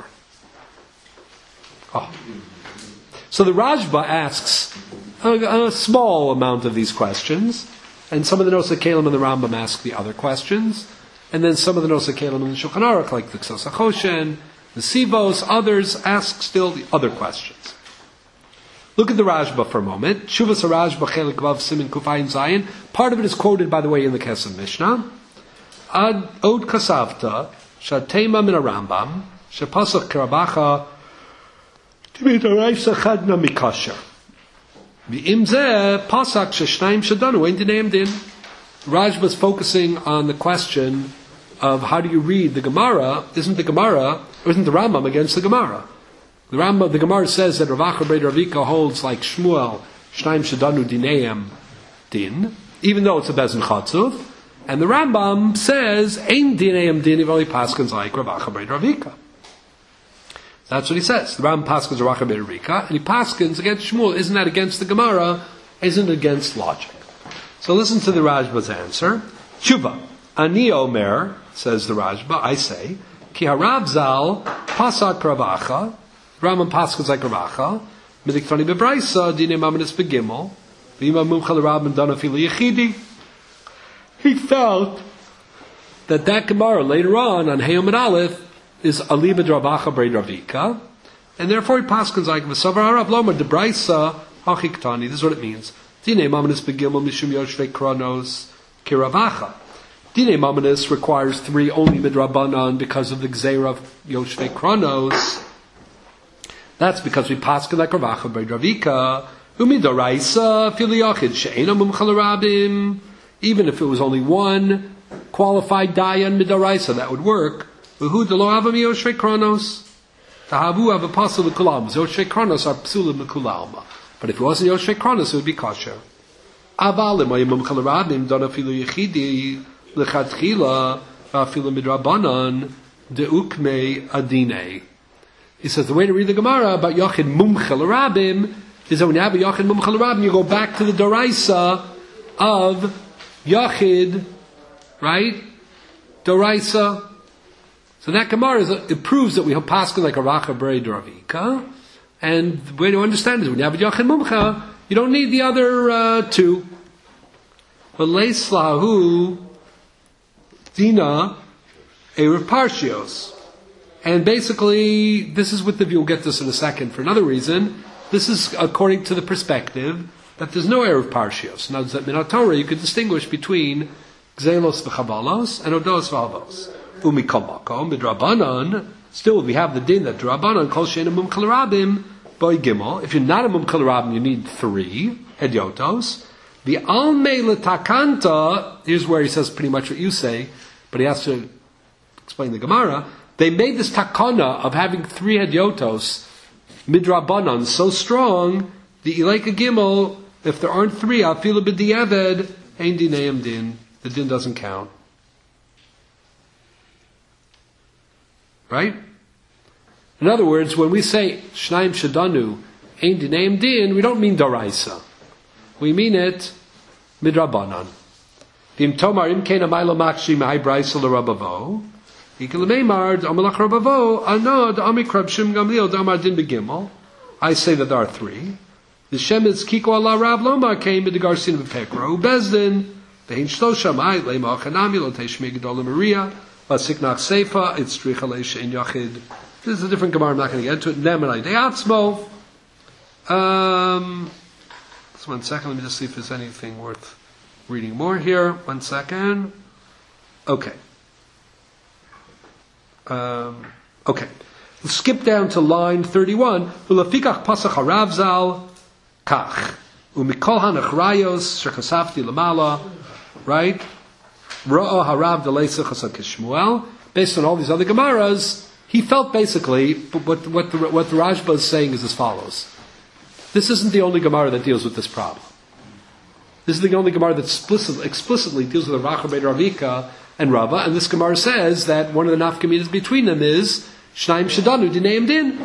Oh. So the Rajba asks a, a small amount of these questions, and some of the Nosei Kalim and the Rambam ask the other questions, and then some of the Nosei Kalim and the Shulchan Aruch, like the Ksos HaChoshen, the Sivos, others ask still the other questions. Look at the Rajba for a moment. Shuvas Rajba Chelik Vav Simin Kufayin Zayin. Part of it is quoted, by the way, in the Kesef Mishnah. Ad Od Kasavta Shatema Min Rambam Shepasach Karabacha Timidaraisa Chadna Mikasha. V'imzeh Pasak Sheshnaim Shadanu Ein Dineim Din. Rajba is focusing on the question of how do you read the Gemara? Isn't the Gemara, or isn't the Rambam against the Gemara? The Rambam, the Gemara says that Rav Acha Bar Ravika holds like Shmuel, Shnaim Shadanu Dineim Din, even though it's a Bezin Chatzuv, and the Rambam says Ein Dineim Din if only paskins like Rav Acha Bar Ravika. That's what he says. The Rambam paskins Rav Acha Bar Ravika, and he paskins against Shmuel. Isn't that against the Gemara? Isn't it against logic? So listen to the Rajba's answer. Tshuva, Ani Omer, says the Rajba, I say, Ki harav zal pasak Rav Acha, Rambam paskins like Rav Acha, Midiktani bebraisa dine mamanis begimel, v'ima mumcha l'rabban dana fili yechidi. He felt that that Gemara later on on Heyom and Aleph is alibad Rav Acha Bar Ravika, and therefore he paskins like v'savar harav lomar debraisa hachiktani. This is what it means. Dine mamanis begimel mishum yoshvei kronos ki Rav Acha. Dine mamanis requires three only midrabanan because of the gzeira of yoshvei kronos. That's because we paskin like Rav Acha Bar Ravika, umidoraisa filiyachid she'ena mumcha l'rabim. Even if it was only one qualified dayan midoraisa, that would work. Uhu delo hava mi yoshvei kronos. Tahavu hava pasul l'kulam. Yoshvei kronos are psulim l'kulalma. But if it wasn't yoshvei kronos, it would be kosher. Avalim ayim mumcha l'rabim dona filu yechidi l'chatchila afilu midrabanan deukmei adinei. He says the way to read the Gemara about Yachid Mumcha L'Rabim is that when you have a Yachid Mumcha L'Rabim, you go back to the Doraisa of Yachid, right? Doraisa. So that Gemara is a, it proves that we have paskin like a Racha B'rei Doravika, and the way to understand it is when you have a Yachid Mumcha, you don't need the other uh, two. But Leislahu Dina Erev Parshios. And basically, this is with the view, we'll get this in a second for another reason, this is according to the perspective that there's no Erev Parshios. Now, that in Torah you could distinguish between Gzelos v'chabalos and Odos v'avos. Umikol makom, b'drabanan, still we have the din that drabanan, kol she'ena mumcha l'rabim, boy gimel. If you're not a mumcha l'rabim, you need three, hedyotos. The almei l'takanta, here's where he says pretty much what you say, but he has to explain the Gemara. They made this takana of having three hedyotos, midrabanan, so strong, the Ilaika Gimel, if there aren't three, afilu b'di'eved, ein dineim din, the din doesn't count. Right? In other words, when we say, shnaim shadanu, ein dineim din, we don't mean daraisa. We mean it, midrabanan. V'im tomar im kein amaylo makshi mehai braisa l'rabavo, I say that there are three. The Shem is Kiko Allah Rav Lomar came with the Garcin of Pekro, Bezdin, the Hin Shloshamai, Lema Chanami, Lotesh Megadola Maria, Vasiknach Seifa, it's Trichalesha in Yachid. This is a different Gemara, I'm not going to get into it. Nemanai Deatzmo. Um, just one second, let me just see if there's anything worth reading more here. One second. Okay. Um, okay. We'll skip down to line thirty-one. Ulafikach pasach harav zal kach. Umikol hanachrayos shekasafti lamala. Right? Ra'ah harav deleisa chasad kishmuel. Based on all these other Gemaras, he felt basically, what, what, the, what the Rajba is saying is as follows. This isn't the only Gemara that deals with this problem. This is the only Gemara that explicitly, explicitly deals with the Racha Bar Ravika and Rava, and this Gemara says that one of the nafkaminas between them is Shnaim Shadanu Dineim Din.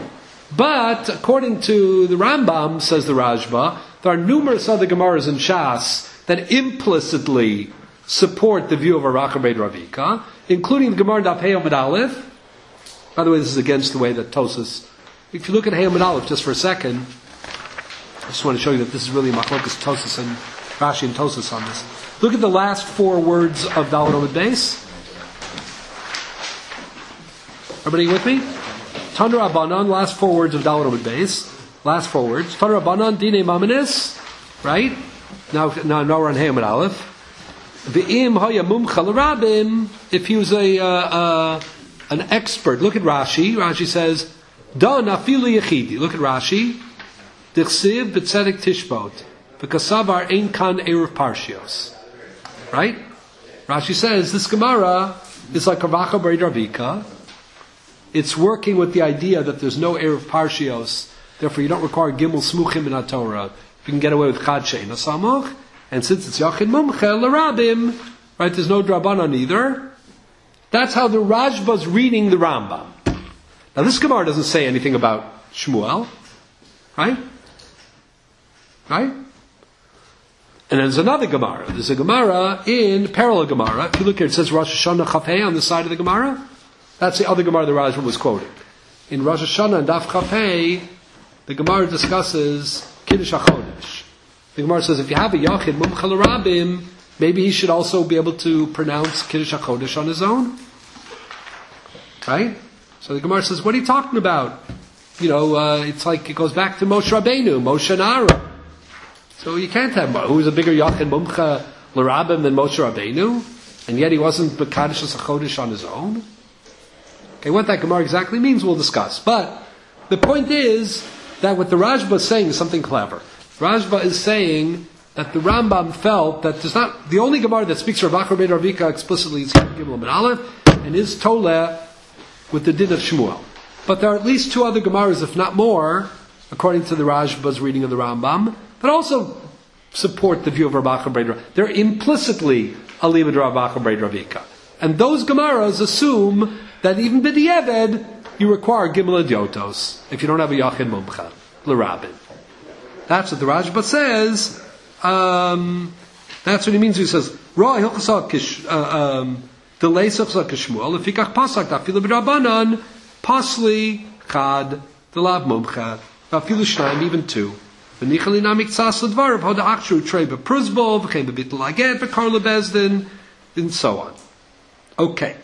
But according to the Rambam, says the Rajba, there are numerous other Gemaras in Shas that implicitly support the view of Arach Beid Ravika, including the Gemara Daf Hey Amud Aleph. By the way, this is against the way that Tosas. If you look at Hey Amud Aleph just for a second, I just want to show you that this is really Machlokas Tosas and Rashi and Tosas on this. Look at the last four words of Daled Amud Beis. Everybody with me? Tanu Rabbanan, last four words of Daled Amud Beis. Last four words. Tanu Rabbanan, Dine Maminis. Right? Now, now, now we're on Hey Amud Aleph. V'im haya mumcha l'rabim, if he was a uh, uh, an expert. Look at Rashi. Rashi says, "Dan afilu yechidi." Look at Rashi. Dichsiv b'tzedek tishbot v'kasavar ein kan eruv parshios. Right? Rashi says this Gemara is like a Racha Beid Ravika. It's working with the idea that there's no eruv parshios. Therefore, you don't require gimel smuchim in Torah. You can get away with chad she'ein asamuch. And since it's Yachid Mumche, l'Rabim, right, there's no Drabanan either. That's how the Rajba's reading the Rambam. Now this Gemara doesn't say anything about Shmuel, right? Right? And there's another Gemara. There's a Gemara in parallel Gemara. If you look here, it says Rosh Hashanah Chafei on the side of the Gemara. That's the other Gemara the Rajba was quoting. In Rosh Hashanah and Daf Chafei, the Gemara discusses Kiddush HaChodesh. The Gemara says if you have a Yachid Mumcha l'Rabim, maybe he should also be able to pronounce Kiddush HaChodesh on his own. Right? So the Gemara says, what are you talking about? You know, uh, it's like it goes back to Moshe Rabbeinu, Moshe and Aaron. So you can't have who's a bigger Yachid Mumcha l'Rabim than Moshe Rabbeinu, and yet he wasn't Kiddush HaChodesh on his own. Okay, what that Gemara exactly means we'll discuss. But the point is that what the Rajba is saying is something clever. Rajba is saying that the Rambam felt that there's not the only Gemara that speaks Rav Acher Beid Ravika explicitly is Gimel Amud Aleph and is Toleh with the din of Shmuel. But there are at least two other Gemaras, if not more, according to the Rajba's reading of the Rambam, that also support the view of Rav Acher Beid Ravika. They're implicitly Aliyah Rav Acher Beid Ravika, and those Gemaras assume that even b'di'eved you require Gimel Adiotos if you don't have a Yachid Mumcha l'Rabin. That's what the Rajba says. Um, that's what he means. He says, "Ra hilchasa kish delay hilchasa kishmuel lefikach pasak dafilu b'Rabbanan pasli chad delav mumcha dafilu shnayim even two v'nichali namik tzas ledvarav hoda achshu trei bepruzbol v'chem bebitul aget v'kar lebezdin and so on." Okay.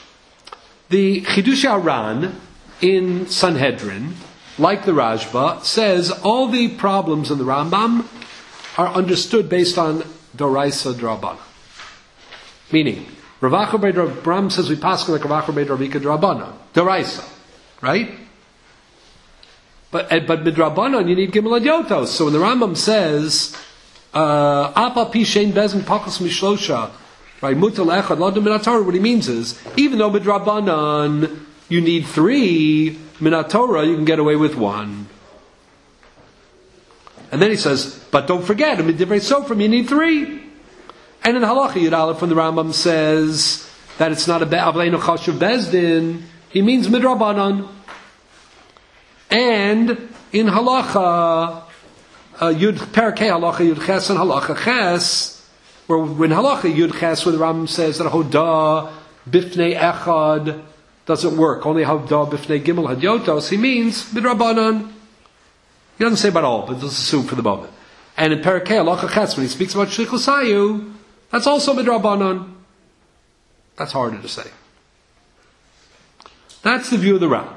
The Chidush Aran in Sanhedrin, like the Rajba, says all the problems in the Rambam are understood based on Doraisa Drabana. Meaning, Rav Acher Beid Ravika says we pass like Rav Acher Beid Ravika Drabana. Doraisa. Right? But but Midrabanan you need Gimel Adiotos. So when the Rambam says, Apa pi shein bezin pakas mishlosha, right? Mutal echad lo minatorah. What he means is, even though Midrabanan you need three, Minatorah you can get away with one. And then he says, but don't forget, in Divrei Sofrim you need three. And in Halacha Yud Aleph, when the Rambam says that it's not a Avleinu Chashuv Bezdin, he means Midrabanan. And in Halacha, uh, Yud Perkei Halacha Yud Ches and Halacha Ches, where when Halacha Yud Ches, where the Rambam says that Hodah Bifnei Echad doesn't work, only Hodah Bifnei Gimel Hadyotos, he means Midrabanan. He doesn't say about all, but let's assume for the moment. And in Perkei Halacha Ches, when he speaks about Shlichus Hayu, that's also Midrabanan. That's harder to say. That's the view of the Ram.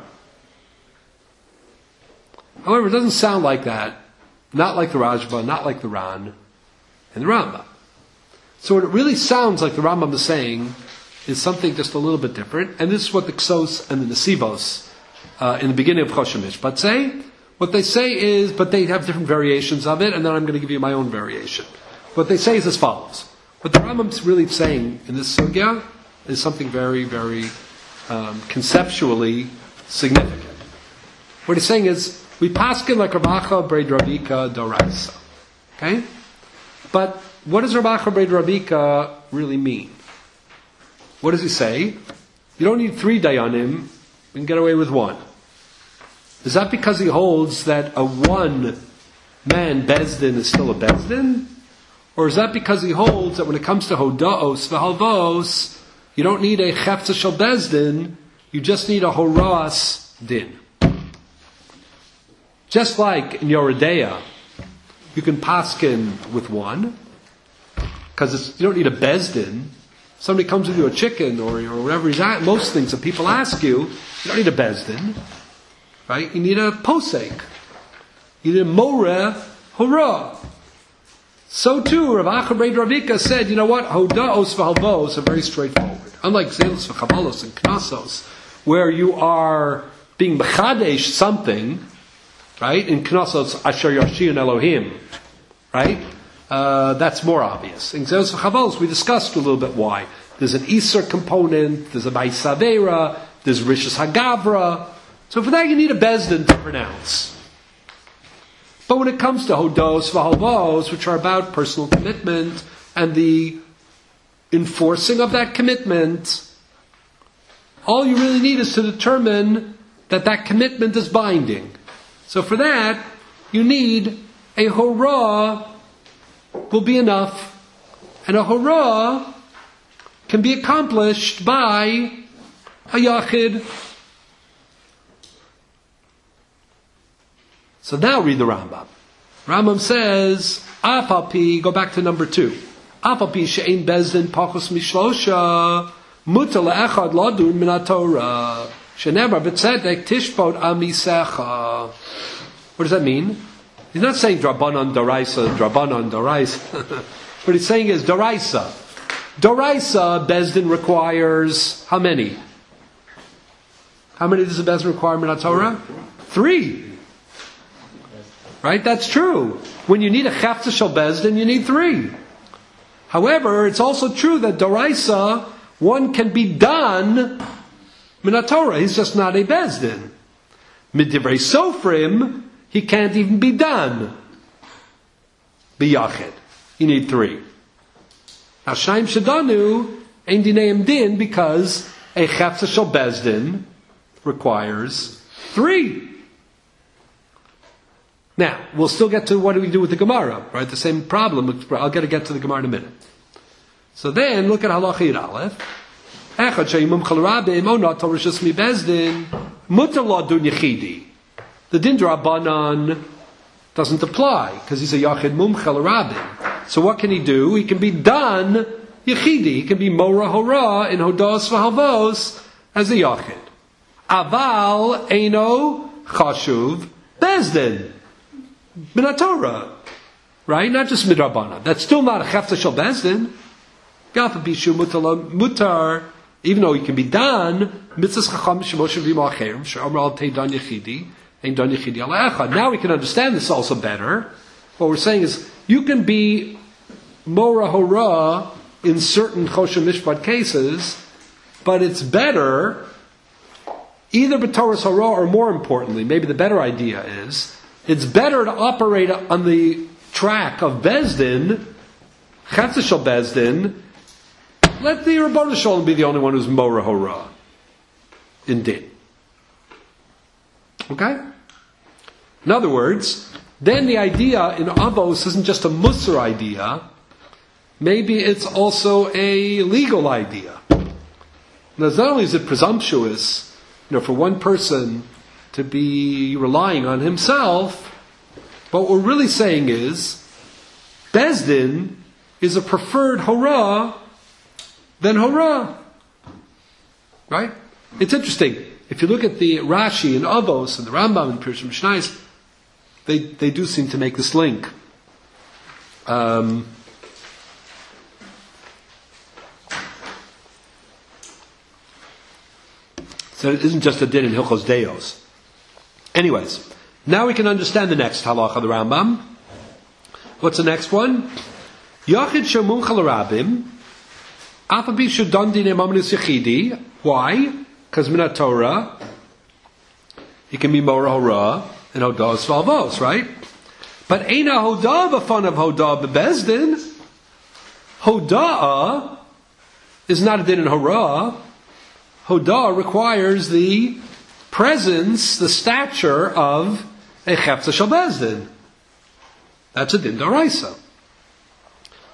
However, it doesn't sound like that, not like the Rajba, not like the Ran, and the Rambam. So what it really sounds like the Rambam is saying is something just a little bit different, and this is what the Ksos and the Nesivos uh, in the beginning of Choshen Mishpat say. What they say is, but they have different variations of it, and then I'm going to give you my own variation. What they say is as follows. What the Rambam's really saying in this sugya is something very, very um, conceptually significant. What he's saying is, we paskin like Rav Acher Beid Ravika Doraisa. Okay? But what does Rav Acher Beid Ravika really mean? What does he say? You don't need three dayanim, you can get away with one. Is that because he holds that a one-man bezdin is still a bezdin? Or Or is that because he holds that when it comes to hoda'os v'halvos, you don't need a chefza shel bezdin, you just need a horas din. Just like in Yoredeya, you can paskin with one, because you don't need a bezdin. Somebody comes with you a chicken or, or whatever he's at, most things that people ask you, you don't need a bezdin, right? You need a posek. You need a more hora. So too, Rav Acha Bar Ravika said, you know what? Hoda'os v'halvos are very straightforward. Unlike zelos v'chabalos and knasos, where you are being mechadesh something, right? In knasos, asher yashin Elohim, right? Uh, that's more obvious. In zelos v'chabalos, we discussed a little bit why. There's an Isser component, there's a Ba'isavera, there's Rishus Hagavra. So for that you need a Bezdin to pronounce. But when it comes to Hodos v'halvos, which are about personal commitment and the enforcing of that commitment, all you really need is to determine that that commitment is binding. So for that, you need a hora will be enough. And a hora can be accomplished by a yachid. So now read the Rambam. Rambam says, Afalpi, go back to number two. Afalpi she'ein bezdin pachos mishlosha muta le'echad ladun min haTorah she'nemar b'tzedek tishbot amisecha. What does that mean? He's not saying drabanan daraisa, drabanan daraisa. What he's saying is daraisa. Daraisa, bezdin requires how many? How many does the bezdin require min haTorah? Three. Right? That's true. When you need a chafza shel bezdin, you need three. However, it's also true that Doraisa, one can be done min Torah. He's just not a bezdin. Midivrei sofrim, he can't even be done biyachid. You need three. Now, shaim shadanu ein dineim din, because a chafza shel bezdin requires three. Now, we'll still get to what do we do with the Gemara, right? The same problem. I'll get to get to the Gemara in a minute. So then, look at Halacha Yud Aleph. Echad she'imum chal rabim onat torishus mi bezdin mutar ladun yechidi. The din drabanan doesn't apply because he's a yachid mumchel rabim. So what can he do? He can be done yechidi. He can be mora hora in hodos v'halvos as a yachid. Aval eino chashuv bezdin. Min haTorah, right? Not just midrabana. That's still not a chafza shel bezdin. Gafa bishu mutar, even though it can be done. Mitzvahs chacham shemoshe v'imo acherim she'omer al tei dan yechidi ein dan yechidi ala echad. Now we can understand this also better. What we're saying is you can be mora hora in certain choshen mishpat cases, but it's better either b'toras hora or more importantly, maybe the better idea is. It's better to operate on the track of Bezdin, Chetza Shel Bezdin. Let the Rabbanu Shalom be the only one who's Mora Hora in Din. Okay? In other words, then the idea in Avos isn't just a Musar idea. Maybe it's also a legal idea. Now, not only is it presumptuous, you know, for one person to be relying on himself, but what we're really saying is Bezdin is a preferred hora than hora. Right? It's interesting. If you look at the Rashi and Avos and the Rambam and Pirush Mishnayos, they, they do seem to make this link. Um, so it isn't just a din in Hilchos Deos. Anyways, now we can understand the next halacha of the Rambam. What's the next one? Yachid shemun chal rabim, afabi shudon dinei mamnus yechidi. Why? Because min haTorah, he can be mora hora and hodah svalvos, right? But eina hodah b'fan of hodah bebezdin. Hodah is not a din in hora. Hodah requires the presence, the stature of a chefza shel bezdin. That's a din d'oraisa.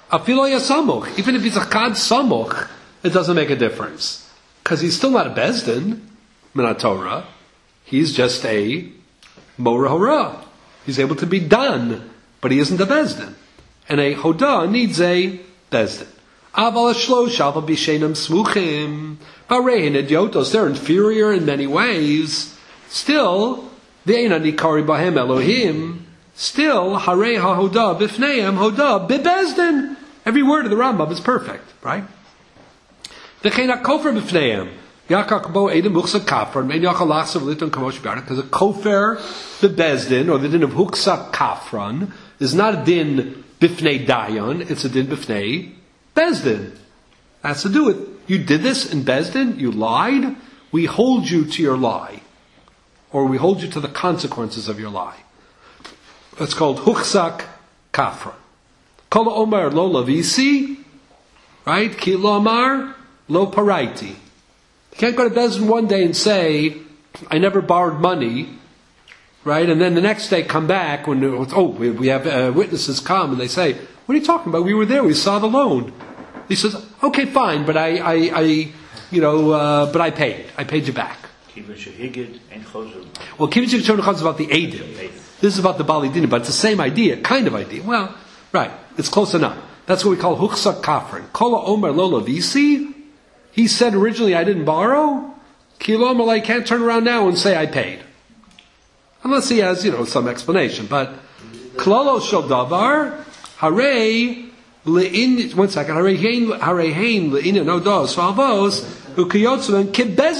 Afilo yasamuch. Even if he's a chad samuch, it doesn't make a difference. Because he's still not a bezdin, minat Torah. He's just a mora hora. He's able to be done, but he isn't a bezdin. And a hodah needs a bezdin. Aval shlosh aval bishenam smuchim. Barein idiotos, they're inferior in many ways. Still, ve'ena nikari bahem Elohim. Still, harei ha-hodah bifneim hodah bebezdin. Every word of the Rambam is perfect, right? V'chein ha-kofer bifneim. Yakak bo edem huchsa kafar. Mein yachal lachsav liton kamosh b'yarak. Because a kofer bebezdin, or the din of huchsa kafran, is not a din bifnei dayan, it's a din bifnei bezdin. That's to do with, you did this in bezdin, you lied, we hold you to your lie. Or we hold you to the consequences of your lie. That's called huchsak kafra. Kol omar lo lavisi, right? Ki lo amar lo paraiti. You can't go to Bezdin one day and say, I never borrowed money, right? And then the next day come back when, oh, we, we have uh, witnesses come and they say, what are you talking about? We were there, we saw the loan. He says, okay, fine, but I, I, I you know, uh, but I paid. I paid you back. Well, Kibbutz Yechon is about the Eidim. This is about the Bali Din, but it's the same idea, kind of idea. Well, right, it's close enough. That's what we call Huchsak Kafrin. Kola Omer Lola Visi. He said originally I didn't borrow. Kilo Omer, I can't turn around now and say I paid. Unless he has, you know, some explanation. But Klolo Shel Davar, Harei, Le'in, one second, Harei Hein, Harei Hein, Le'in, no dos, Valvos, they don't have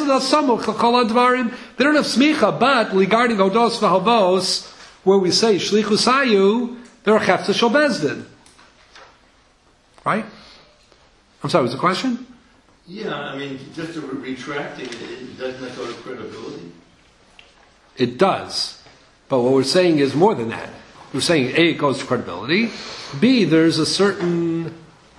smicha, but regarding Odos v'Havos, where we say Shlichus Hayu, they're a Chefza Shel Bezdin. Right? I'm sorry, was the question? Yeah, I mean, just to re- retracting it, it doesn't that go to credibility? It does. But what we're saying is more than that. We're saying, A, it goes to credibility. B, there's a certain...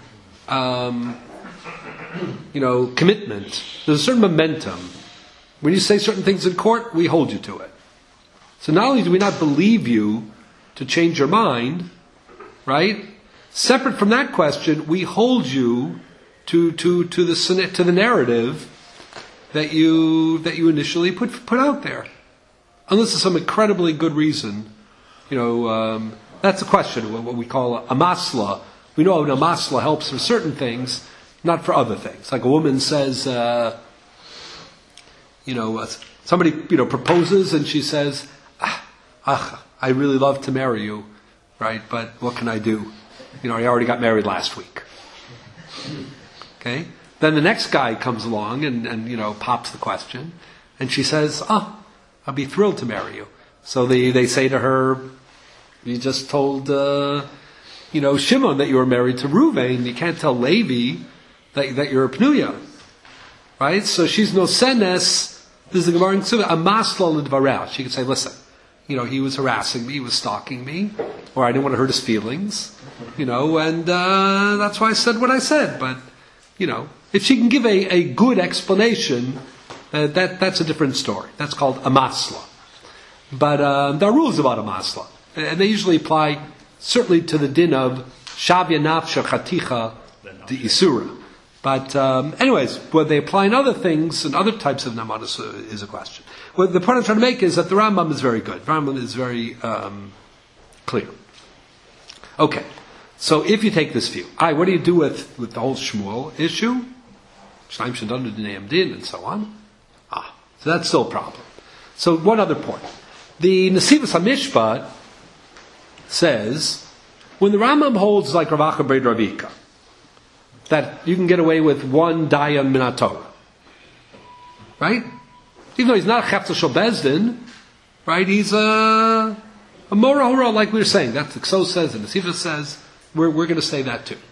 Um, you know, commitment. There's a certain momentum. When you say certain things in court, we hold you to it. So not only do we not believe you to change your mind, right? Separate from that question, we hold you to to to the to the narrative that you that you initially put put out there, unless there's some incredibly good reason. You know, um, that's the question. What we call a masla. We know a masla helps for certain things. Not for other things. Like a woman says, uh, you know, uh, somebody, you know, proposes and she says, ah, ah, I really love to marry you, right? But what can I do? You know, I already got married last week. Okay? Then the next guy comes along and, and you know, pops the question. And she says, ah, I'll be thrilled to marry you. So they, they say to her, you just told, uh, you know, Shimon that you were married to Reuven. You can't tell Levi That, that you're a pnuya, right? So she's no senes. This is the Gemara in Ksubah. A masla l'dvareh. She could say, "Listen, you know, he was harassing me, he was stalking me, or I didn't want to hurt his feelings, you know, and uh, that's why I said what I said." But you know, if she can give a, a good explanation, uh, that that's a different story. That's called a masla. But uh, there are rules about a masla, and they usually apply certainly to the din of shavya nafsha chaticha the isura. But um, anyways, what they apply in other things and other types of namanas is a question. What the point I'm trying to make is that the Rambam is very good. The Rambam is very um, clear. Okay, so if you take this view, I, what do you do with, with the whole Shmuel issue? Shnaim Shadanu D'Neim Din and so on. Ah, so that's still a problem. So one other point. The Nesivos HaMishpat says, when the Rambam holds like Rav Acha Ber Ravika, that you can get away with one dayan minat Torah, right? Even though he's not a Chefza Shel Bezdin, right? He's a a Mora Hora, like we were saying. That's the Kso says and the Sifa says. We're we're going to say that too.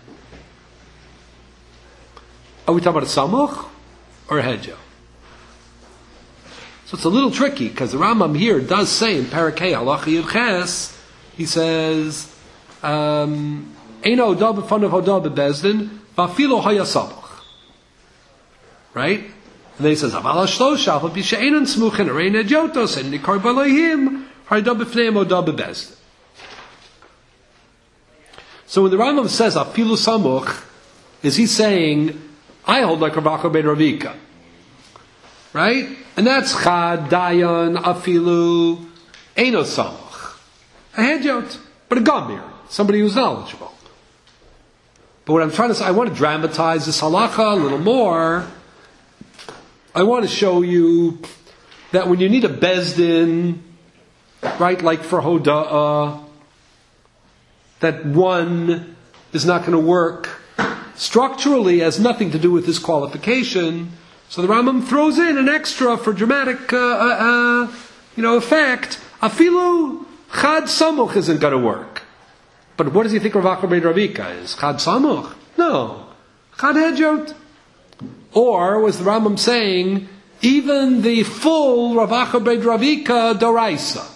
Are we talking about a Samuch or a Hedjo? So it's a little tricky because the Rambam here does say in Parakeh Halacha Yud Ches, he says, um, "Eino Odah b'fanav Odah bebezdin." Vafilo hayasabuch, right? And then he says, "Aval shlosha aval b'she'enan smuchen arein edyotos and nikar b'lohim harda b'fneim odah bebezdin." So when the Rambam says afilu samuch, is he saying, I hold like Rav Acha ben Ravika, right? And that's chad, dayan, afilu, eino samuch, a hedyot, but a gamir, somebody who's knowledgeable. But what I'm trying to say, I want to dramatize this halacha a little more. I want to show you that when you need a bezdin, right, like for hoda'ah, that one is not going to work structurally, has nothing to do with this qualification. So the Rambam throws in an extra for dramatic, uh, uh, you know, effect. Afilu chad samuch isn't going to work. But what does he think Rav Acha ben Ravika is? Chad samuch? No. Chad hedyot. Or was the Rambam saying, even the full Rav Acha ben Ravika doraisa?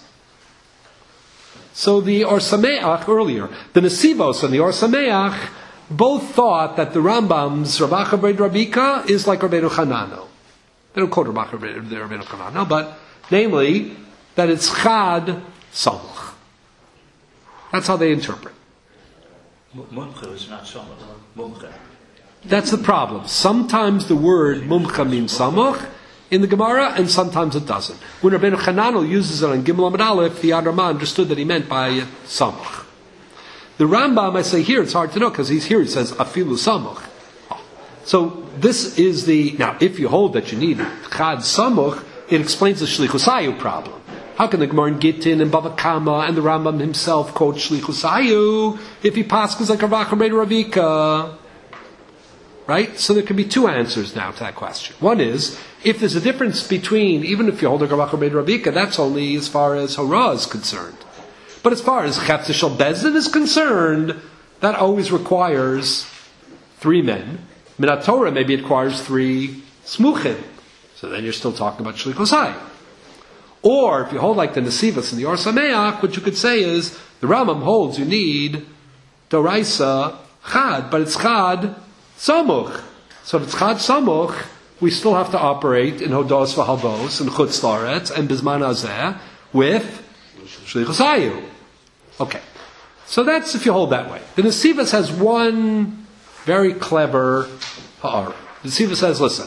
So the Or Sameach earlier, the Nesivos and the Or Sameach both thought that the Rambam's Rav Acha ben Ravika is like Rabbeinu Chanano. They don't quote Rav Acha ben Rabbeinu Chanano, but namely that it's chad samuch. That's how they interpret. Mumcha is not samuch. Mumcha. That's the problem. Sometimes the word mumcha means samuch in the Gemara, and sometimes it doesn't. When Rabbeinu Chananel uses it on Gimel Amud Aleph, the Adarma understood that he meant by samuch. The Rambam, I say here, it's hard to know because he's here. He says afilu samuch. So this is the now. If you hold that you need chad samuch, it explains the shlichusayu problem. How can the Gemara in Gittin and Bava Kama and the Rambam himself quote shlichusayu if he passes like Rav Acha ben Ravika? Right? So there can be two answers now to that question. One is, if there's a difference between, even if you hold a Rav Acha ben Ravika, that's only as far as Hora is concerned. But as far as Chefzer Shel Bezdin is concerned, that always requires three men. Minat Torah, maybe it requires three smuchim. So then you're still talking about shlichusai. Or, if you hold like the Nesivos and the Or Sameach, what you could say is, the Rambam holds you need Doraisa Chad, but it's Chad Samuch. So if it's Chad Samuch, we still have to operate in Hodos v'Halvos and Chutz La'aretz and Bizman Hazeh with Shlichusayu. Okay. So that's if you hold that way. The Nesivos has one very clever ha'ara. The Nesivos says, listen,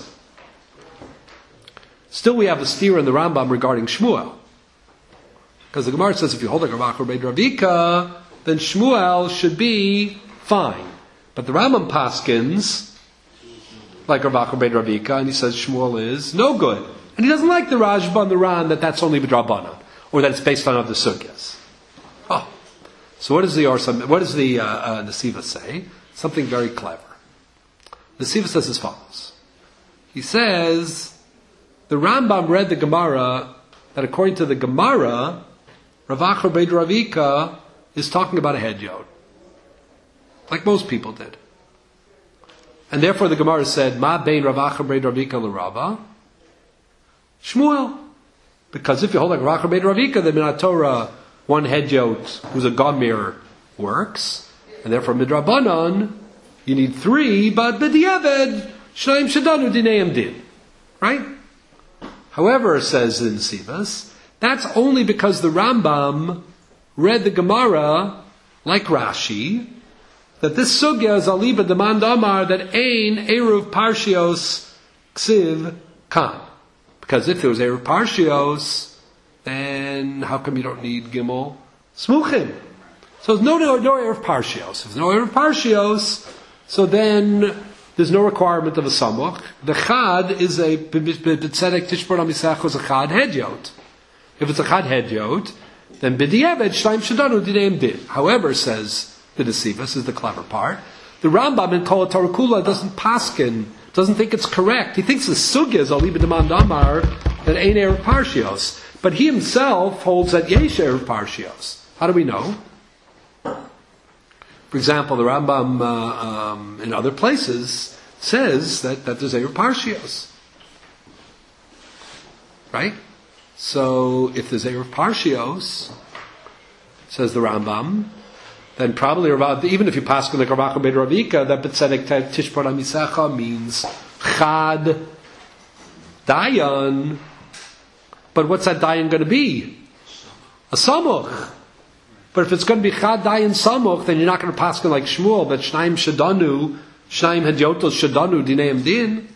still we have a steer in the Rambam regarding Shmuel. Because the Gemara says if you hold like Rav Acha ben Ravika, then Shmuel should be fine. But the Rambam paskins like Rav Acha ben Ravika, and he says Shmuel is no good. And he doesn't like the Rajba and the Ran that that's only b'drabanan, or that it's based on other sugyas. Oh. So what does the Orsam, what does the uh, uh, Nesiva say? Something very clever. Nesiva says as follows. He says the Rambam read the Gemara that according to the Gemara, Rav Acha ben Ravika is talking about a hedyot, like most people did. And therefore the Gemara said, Ma bein Rav Acha ben Ravika l'Rava? Shmuel. Because if you hold like Rav Acha ben Ravika, then in Torah, one hedyot who's a gamir works, and therefore midrabanan, you need three, but b'diavad, shnaim shadanu dineim din. Right? However, says in Sivas, that's only because the Rambam read the Gemara like Rashi, that this sugya is aliba demand amar that ein eruv parshios ksiv kan. Because if there was eruv parshios, then how come you don't need gimel smuchim? So there's no no, no eruv parshios. If there's no eruv parshios, so then there's no requirement of a samuch. The chad is a b'tzedek tishbar amisach is a chad hedyot. If it's a chad hedyot, then b'diavad shtaim shadanu dineim din. However, says the Nesivos is the clever part. The Rambam in Kol Tarakula doesn't paskin, doesn't think it's correct. He thinks the sugya is aliba demand amar that ain't erev parshios, but he himself holds that yesh erev parshios. How do we know? For example, the Rambam uh, um, in other places says that, that there's erev parshios, right? So if there's erev parshios, says the Rambam, then probably even if you pass like Rav Acha ben Ravika, that b'tzedek tishpar amisecha means chad dayan. But what's that dayan going to be? A samuch. But if it's going to be Chad Dayan Samuch, then you're not going to paskin like Shmuel, that Shnaim Shadanu, Shnaim Hedyotos Shadanu Dineim Din.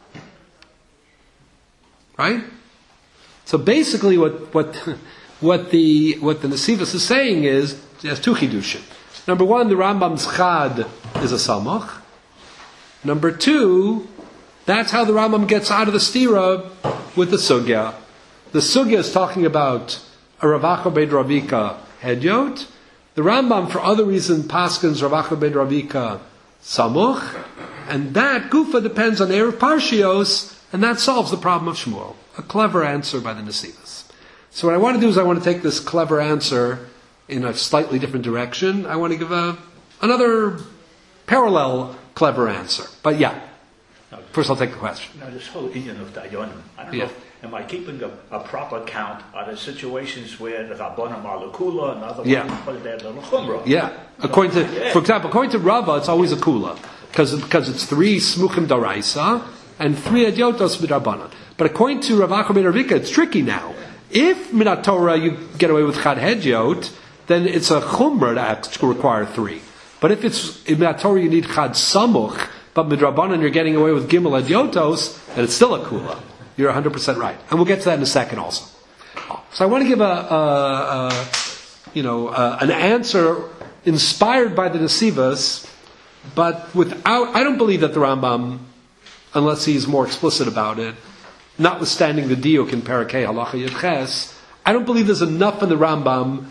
Right? So basically what, what, what the, what the Nesivos is saying is, there's two chidushim. Number one, the Rambam's Chad is a Samuch. Number two, that's how the Rambam gets out of the stira with the Sugya. The Sugya is talking about a Ravacha Beid Ravika Hedyot. The Rambam, for other reasons, paskins Ravacha Beid Ravika Samuch. And that Gufa depends on Erev Parshios, and that solves the problem of Shmuel. A clever answer by the Nesivos. So what I want to do is I want to take this clever answer in a slightly different direction. I want to give a another parallel clever answer. But yeah, first I'll take the question. Now this whole Indian of Dayanim, I don't Yeah. know, if, am I keeping a, a proper count? Are there situations where the Rabbanim are Lakula and other Yeah. ones put there the Lachumra? Yeah, according to, for example, according to Rava, it's always a kula because because it's three smuchim daraisa and three adyotos midrabanan. But according to Rav Acha ben Ravika, it's tricky now. If minat Torah you get away with chad hedyot, then it's a chumrah to require three. But if it's in minat Torah you need chad samuch, but midrabanan you're getting away with gimel adyotos, then it's still a kula. You're one hundred percent right, and we'll get to that in a second also. So I want to give a, a, a you know, a, an answer inspired by the Nesivos, but without, I don't believe that the Rambam, unless he's more explicit about it, notwithstanding the diuk in Parakeh Halacha Yevches, I don't believe there's enough in the Rambam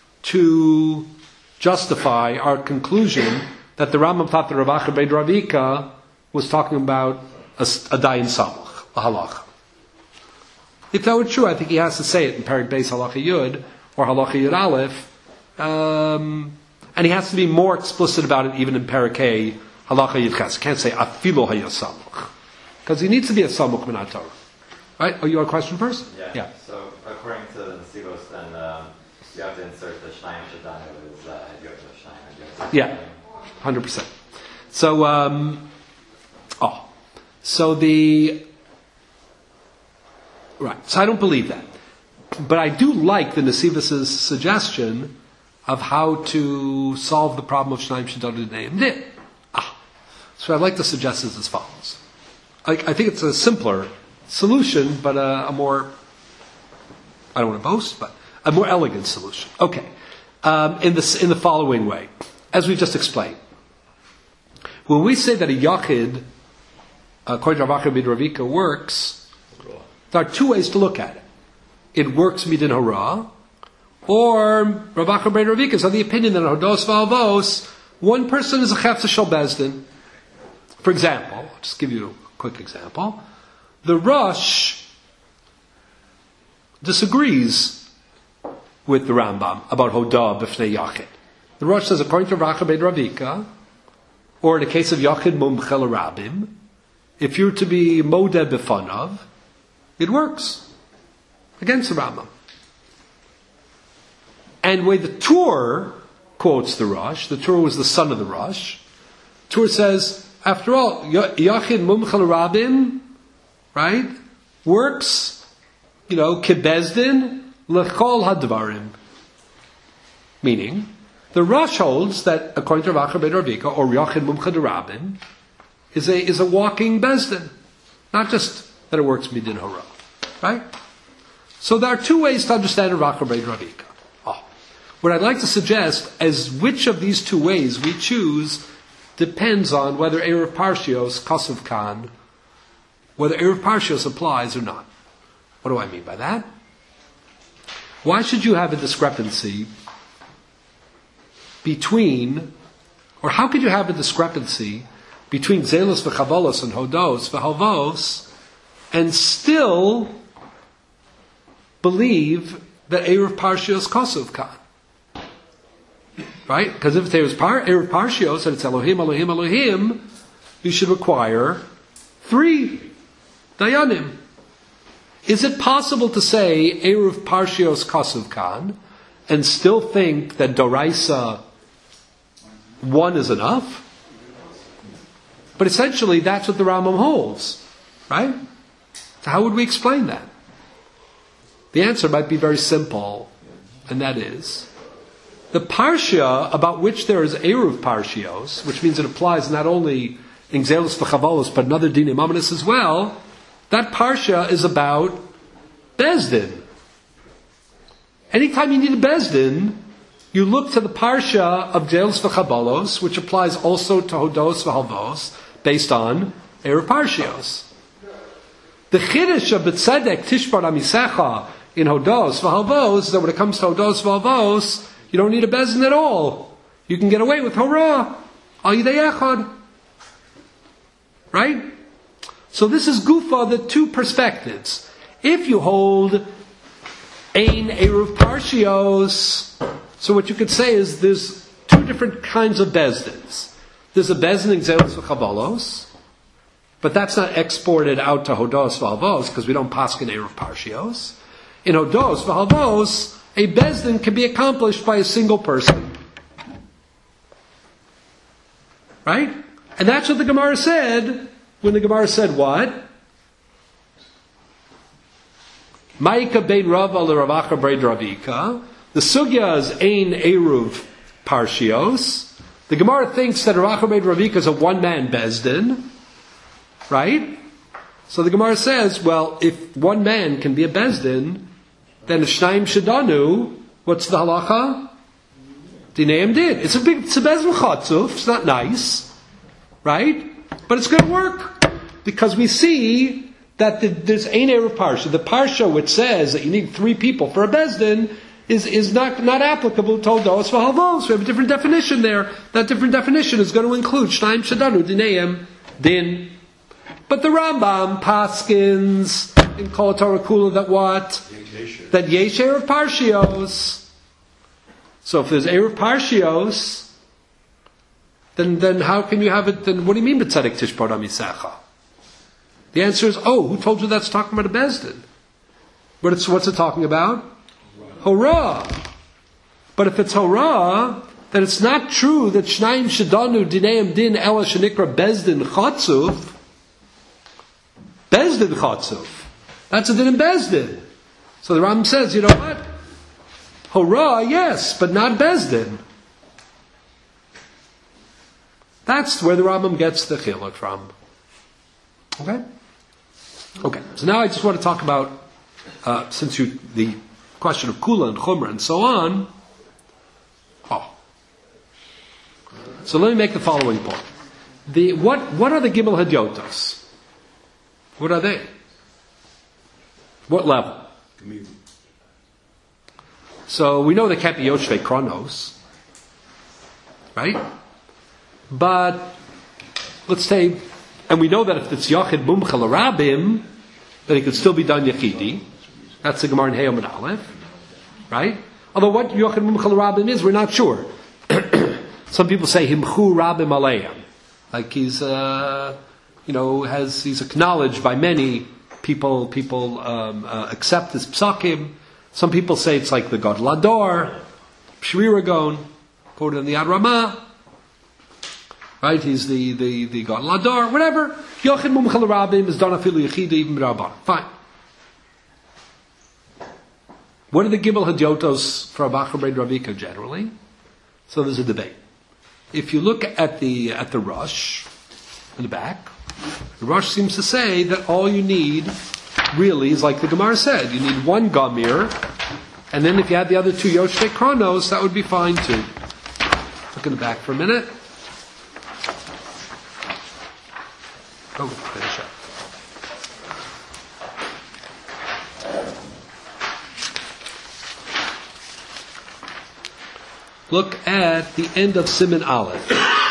to justify our conclusion that the Rambam thought that Rav Acha ben Ravika was talking about a, a dayan samach, a halacha. If that were true, I think he has to say it in Parak Beis Halacha Yud or Halacha Yud Aleph, um, and he has to be more explicit about it even in Parakeh Halacha Yud Ches. Can't say afilo hayasamach because he needs to be a samach minat Torah. Right? Oh, you have a question first? Yeah. Yeah. So according to the Nesivos, then um, you have to insert the Shnayim Shadanu as uh, Hedyot Shnayim. Yeah, one hundred percent. So, um, oh, so the right. So I don't believe that, but I do like the Nesivos' suggestion of how to solve the problem of Shnayim Shadanu Dineim Din. Ah, so I'd like to suggest is as follows. I, I think it's a simpler solution, but a, a more, I don't want to boast, but a more elegant solution. Okay. Um, in, this, in the following way, as we just explained. When we say that a yachid, according to Rav Acha ben Ravika, works, there are two ways to look at it. It works midin hara, or Rav Acha ben Ravika is of the opinion that in hodos v'alvos, one person is a chefza shel bezdin. For example, I'll just give you a quick example. The Rosh disagrees with the Rambam about Hodah b'fnei Yachid. The Rosh says, according to Rav Acha ben Ravika, or in the case of Yachid Mumchel Rabim, if you're to be Modeh b'fanav, it works against the Rambam. And when the Tur quotes the Rosh, the Tur was the son of the Rosh, Tur says, after all, Yachid Mumchel Rabim, right, works, you know, kibezdin lechol hadvarim. Meaning, the Rosh holds that, according to Rav Acha ben Ravika, or Yachid Mumchel Rabin, is a is a walking bezdin, not just that it works midin hara, right? So there are two ways to understand Rav Acha ben Ravika. Oh. What I'd like to suggest is which of these two ways we choose depends on whether Erev Parshios Kasav Khan, whether Erev Parshios applies or not. What do I mean by that? Why should you have a discrepancy between, or how could you have a discrepancy between Zelos v'Chavolos and Hodos v'Halvos and still believe that Erev Parshios Kasav Khan? Right? Because if there is par- Erev Parshios and it's Elohim, Elohim, Elohim, you should require three Dayanim. Is it possible to say Erev Parshios Kasav Khan and still think that Doraisa one is enough? But essentially that's what the Rambam holds. Right? So how would we explain that? The answer might be very simple, and that is The parsha about which there is Eruv Parshios, which means it applies not only in Gzelos v'Chavolos, but another Dinim Amanis as well, that parsha is about Bezdin. Anytime you need a Bezdin, you look to the parsha of Gzelos v'Chavolos, which applies also to Hodos v'Halvos, based on Eruv Parshios. The Chiddush of B'tzedek Tishbar Amisecha in Hodos v'Halvos is that when it comes to Hodos v'Halvos, you don't need a Bezdin at all. You can get away with Horah. Al Yidei Echad. Right? So this is Gufa, the two perspectives. If you hold Ein Eruv Parshios, so what you could say is there's two different kinds of Bezdins. There's a Bezdin in Gzelos v'Chavolos, but that's not exported out to Hodos v'Halvos because we don't paskin Eruv Parshios. In Hodos v'Halvos, a Bezdin can be accomplished by a single person. Right? And that's what the Gemara said when the Gemara said what? Ma'ika bein Rava l'Rav Acha bein Ravika. The sugya is Ein Eruv Parshios. The Gemara thinks that Rav Acha bein Ravika is a one-man Bezdin. Right? So the Gemara says, well, if one man can be a Bezdin, then the Shnaim Shadanu, what's the halacha? Dineim did. It's a big, it's a Bezdin Chatzuf. It's not nice. Right? But it's going to work. Because we see that the, there's Ein Eruv Parsha. The Parsha which says that you need three people for a Bezdin is, is not, not applicable to Hodos v'Halvos. We have a different definition there. That different definition is going to include Shnaim Shadanu, Dineim, Din. But the Rambam paskins in Kol Torah Kula that what? That Yesh Eruv Parshios. So if there's Eruv Parshios, then then how can you have it? Then what do you mean b'tzedek tishbar amisecha? The answer is, oh, who told you that's talking about a Bezdin? But it's what's it talking about? Horah. But if it's Horah, then it's not true that Shnaim Shadanu Dineim Din Ela Shenikra Bezdin Chatzuf. Bezdin Chatzuf. That's a din in Bezdin. So the Rambam says, you know what? Horah, yes, but not Bezdin. That's where the Rambam gets the chiluk from. Okay? Okay, so now I just want to talk about, uh, since you, the question of Kula and Chumrah and so on. Oh. So let me make the following point. The, what, what are the Gimel Hadyotos? What are they? What level? So we know they can't be Yoshvei Kronos. Right? But, let's say, and we know that if it's Yachid Mumcha L'Rabim, then it could still be done Yachidi. That's the Gemara in Hayom and Aleph. Right? Although what Yachid Mumcha L'Rabim is, we're not sure. Some people say Himchu Rabim Aleim. Like he's, uh, you know, has, he's acknowledged by many people, people um, uh, accept his psakim. Some people say it's like the God Lador, Shviragon, quoted in the Ad Ramah. Right, he's the, the, the God Lador, whatever. Yochid Mumchal Rabim is done afilu Yechida, even Rabban. Fine. What are the Gimel Hadyotos for Rav Acha bein Ravika generally? So there's a debate. If you look at the at the Rosh in the back, the Rosh seems to say that all you need really is like the Gemara said. You need one Gamir, and then if you had the other two Yoshvei Kronos, that would be fine too. Look in the back for a minute. Oh, finish up. Look at the end of Siman Aleph.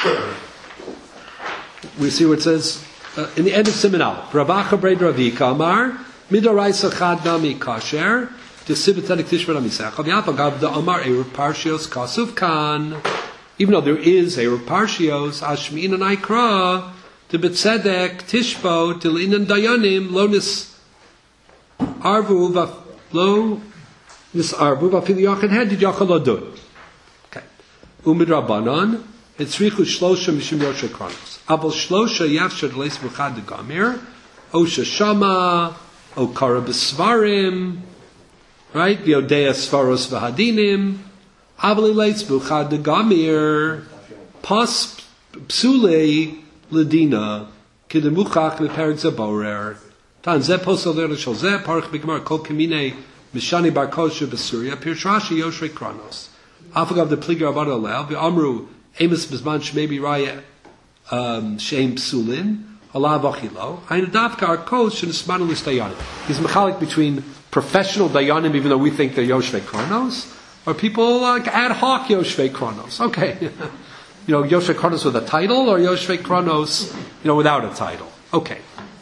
We see what it says uh, in the end of Siman Aleph. Rav Acha bein Ravika Amar Midoraisa Chad Nami Kasher Desibet Tzedek Tishbar Amisecha V'Yapa Gav Da Amar Eruv Parshios Kasuf Kan. Even though there is Eruv Parshios, Ashmin and Aikra. To betzedek tishbo till inan dayanim lo nis arvu va lo nis arvu va fil yachid had did yachal lo do. Okay. Umid rabbanon etzrichu shlosha mishum yosha kronos. Abel shlosha yafshad leis b'chad gamir osha shama okara b'svarim right yodea svaros v'hadinim Avali leitz buchad de gamir pas psule ledina kidemuchach leperik zaborer tan ze posel der shol ze parch bigmar kol kamine mishani bar kosher besuria pirshashi yoshre kronos afagav the pliger about alel the amru amos bisman shmebi raya um shame psulin Allah v'achilo. Ein davka our coach should smanu listayanim. He's mechalik between professional dayanim, even though we think they're yoshvei kronos, or people like ad hoc yoshvei kronos. Okay, you know, yoshvei kronos with a title, or yoshvei kronos, you know, without a title. Okay.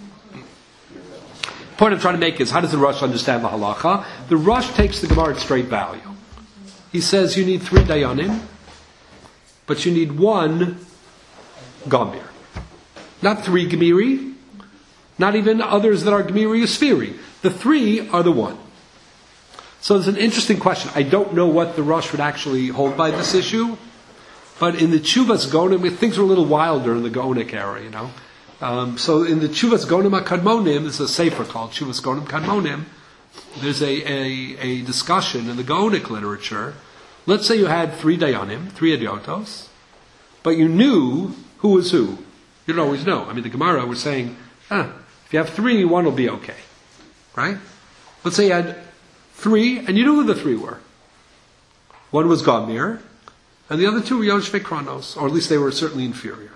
The point I'm trying to make is, how does the Rosh understand the halacha? The Rosh takes the Gemara at straight value. He says you need three dayanim, but you need one gamir. Not three Gemiri, not even others that are Gemiri Usfiri. The three are the one. So it's an interesting question. I don't know what the Rosh would actually hold by this issue, but in the Chuvas Gonim, things were a little wilder in the Gonic era, you know. Um, so in the Chuvas Gonim HaKadmonim, there's a sefer called Chuvas Gonim Kadmonim, there's a, a, a discussion in the Gonic literature. Let's say you had three Dayanim, three Idiotos, but you knew who was who. You don't always know. I mean, the Gemara was saying, ah, if you have three, one will be okay. Right? Let's say you had three, and you knew who the three were. One was Gamir, and the other two were Yoshvei Kronos, or at least they were certainly inferior.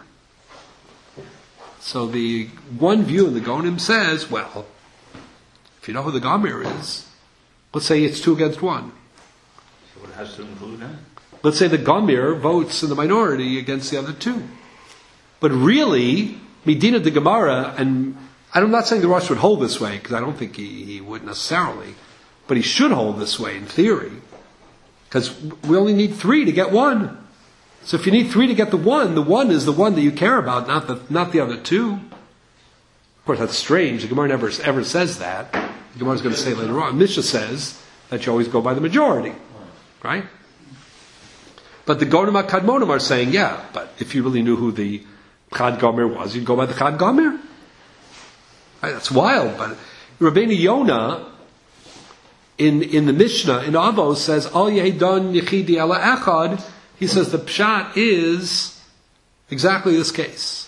So the one view in the Gonim says, well, if you know who the Gamir is, let's say it's two against one. So it has to include that? Let's say the Gamir votes in the minority against the other two. But really, Medina de Gemara, and I'm not saying the Rosh would hold this way, because I don't think he, he would necessarily, but he should hold this way in theory, because we only need three to get one. So if you need three to get the one, the one is the one that you care about, not the not the other two. Of course, that's strange. The Gemara never ever says that. The Gemara is going to say later on. Mishnah says that you always go by the majority, right? But the Gonim HaKadmonim are saying, yeah, but if you really knew who the Chad Gomer was, you'd go by the Chad Gomer. Right, that's wild, but Rabbeinu Yonah in in the Mishnah in Avos says Al Yehidon Yechidi Ela Echad. He says the pshat is exactly this case.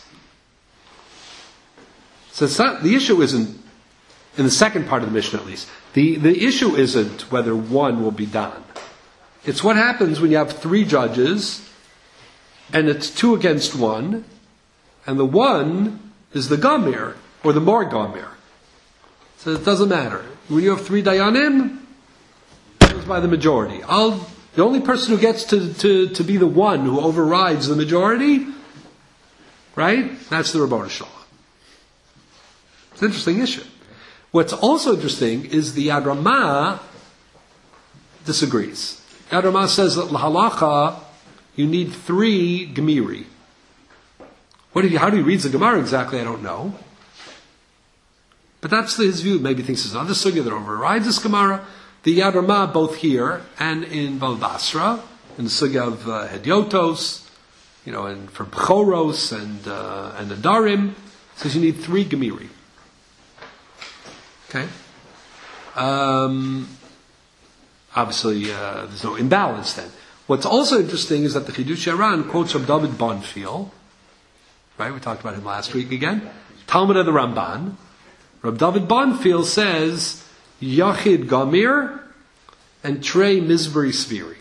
So it's not, the issue isn't in the second part of the Mishnah at least. The the issue isn't whether one will be done. It's what happens when you have three judges and it's two against one. And the one is the Gamir, or the more Gamir. So it doesn't matter. When you have three Dayanim, it goes by the majority. I'll, the only person who gets to, to, to be the one who overrides the majority, right? That's the Rabboni Shalom. It's an interesting issue. What's also interesting is the Yad Ramah disagrees. Yad Ramah says that l'halacha, you need three Gemiri. What do you, how do he read the Gemara exactly? I don't know. But that's his view. Maybe he thinks there's another sugya that overrides this Gemara. The Yad Ramah, both here and in Bal Basra, in the sugya of uh, Hediotos, you know, and for Bechoros and uh, and Adarim, says you need three Gemiri. Okay. Um, obviously, uh, there's no imbalance then. What's also interesting is that the Chidush Aran quotes from David Bonfil. Right, we talked about him last week again. Talmud of the Ramban. Rab David Bonfil says Yachid Gamir and Trey Mizberi Sviri.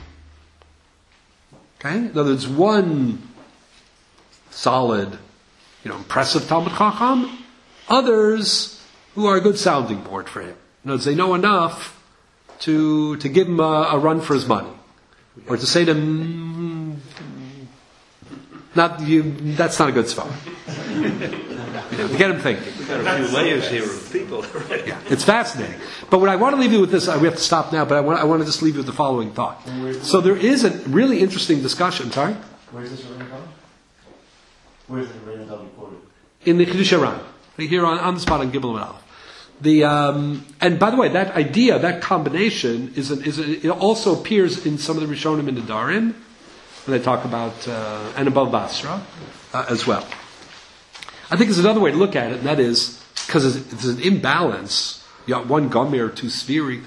Okay? In other words, one solid, you know, impressive Talmud Chacham, others who are a good sounding board for him. In other words, they know enough to to give him a, a run for his money. Or to say to him, Not you. That's not a good spell. Get him thinking. We've got a few layers here of people. Yeah, it's fascinating. But what I want to leave you with this, we have to stop now. But I want, I want to just leave you with the following thought. So there is a really interesting discussion. Sorry. Where is this written from? Where is it written down quoted? In the Chidush Aran, here on, on the spot on Gimel and Aleph. The um, and by the way, that idea, that combination, is an, is a, it also appears in some of the Rishonim in the Darim. When they talk about, uh, and above Basra, uh, as well. I think there's another way to look at it, and that is, because it's, it's an imbalance, you got one Gamir, two Sviri,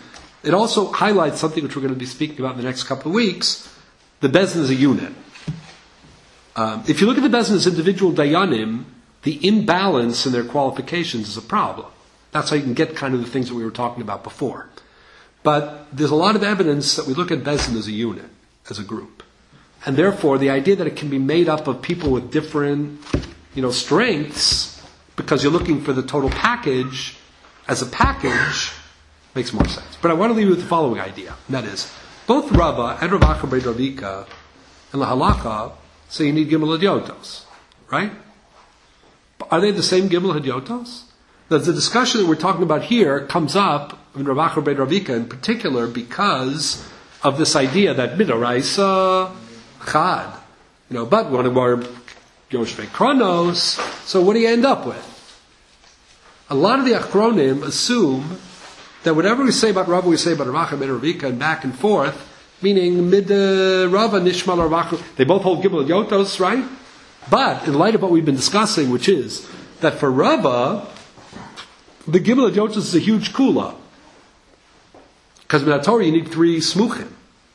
it also highlights something which we're going to be speaking about in the next couple of weeks. The Bezdin is a unit. Um, if you look at the Bezdin as individual dayanim, the imbalance in their qualifications is a problem. That's how you can get kind of the things that we were talking about before. But there's a lot of evidence that we look at Bezdin as a unit, as a group. And therefore, the idea that it can be made up of people with different, you know, strengths, because you're looking for the total package, as a package, makes more sense. But I want to leave you with the following idea, and that is, both Rava and Rav Acha Bar Ravika and La Halacha say you need Gimel Hadyotos, right? Are they the same Gimel Hadyotos? The, the discussion that we're talking about here comes up in Rav Acha Bar Ravika in particular because of this idea that Midoraisa Chad, you know, but one of our Yoshvei Kronos, so what do you end up with? A lot of the Achronim assume that whatever we say about Rava, we say about Rav Acha Bar Ravika and back and forth, meaning mid uh, Rava Nishmal Rav Acha, they both hold Gimel Yotos, right? But in light of what we've been discussing, which is that for Rava, the Gimel Yotos is a huge kula. Because in the Torah you need three smuchim.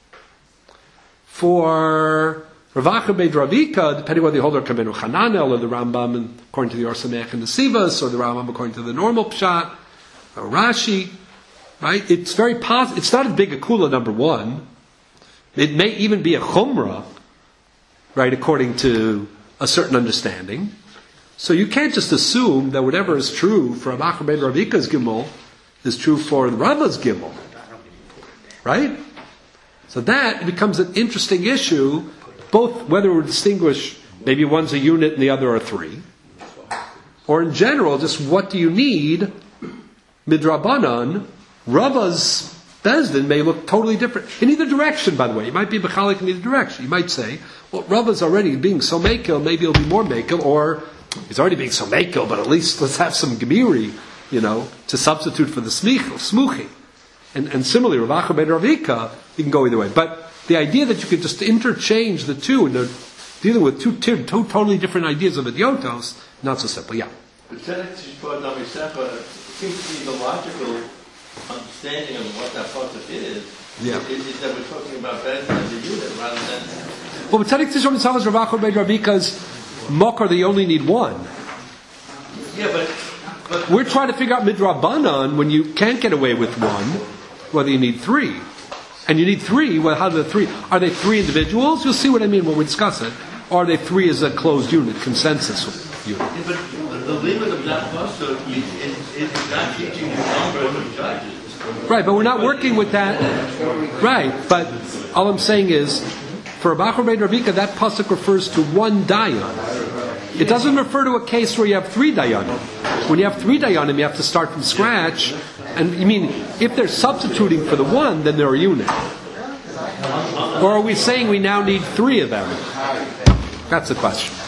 For Rav Acha Bar Ravika, depending on whether you hold Rabbeinu Hananel or the Rambam, and according to the Or Sameach and the Sivas, or the Rambam according to the normal Pshat, or Rashi, right? It's very positive. It's not as big a kula, number one. It may even be a chumrah, right, according to a certain understanding. So you can't just assume that whatever is true for Rav Acha Bar Ravika's Gimel is true for Rava's Gimel. Right? So that becomes an interesting issue, both whether we distinguish, maybe one's a unit and the other are three, or in general, just what do you need? Midrabanan, Rava's Bezdin may look totally different. In either direction, by the way. You might be Bechalik in either direction. You might say, well, Rava's already being so Mekel, maybe he'll be more Mekel, or he's already being so Mekel, but at least let's have some Gemiri, you know, to substitute for the Smuchi. And, and similarly, Rav Acha Bar Ravika, you can go either way. But the idea that you could just interchange the two, and they're dealing with two, two, two totally different ideas of idiotos, not so simple. Yeah. But Tzedek Tishpot Amisefa seems to be the logical understanding of what that pasuk is. Yeah. Is, is that we're talking about Bezdin as a unit rather than. Well, but Tzedek Tishpot Mitzvah is Rav Acha Bar Ravika's Mokar, they only need one. Yeah, but, but we're trying to figure out Midrabanan when you can't get away with one, whether you need three. And you need three, well, how do the three? Are they three individuals? You'll see what I mean when we discuss it. Or are they three as a closed unit, consensus unit? Yeah, but the limit of that pasuk is, is, is not teaching the number of judges. Right, but we're not working with that. Right, but all I'm saying is, for Rav Acha Bar Ravika, that pasuk refers to one dayan. It doesn't refer to a case where you have three dayanim. When you have three dayanim, you have to start from scratch. And you mean, if they're substituting for the one, then they're a unit. Or are we saying we now need three of them? That's the question.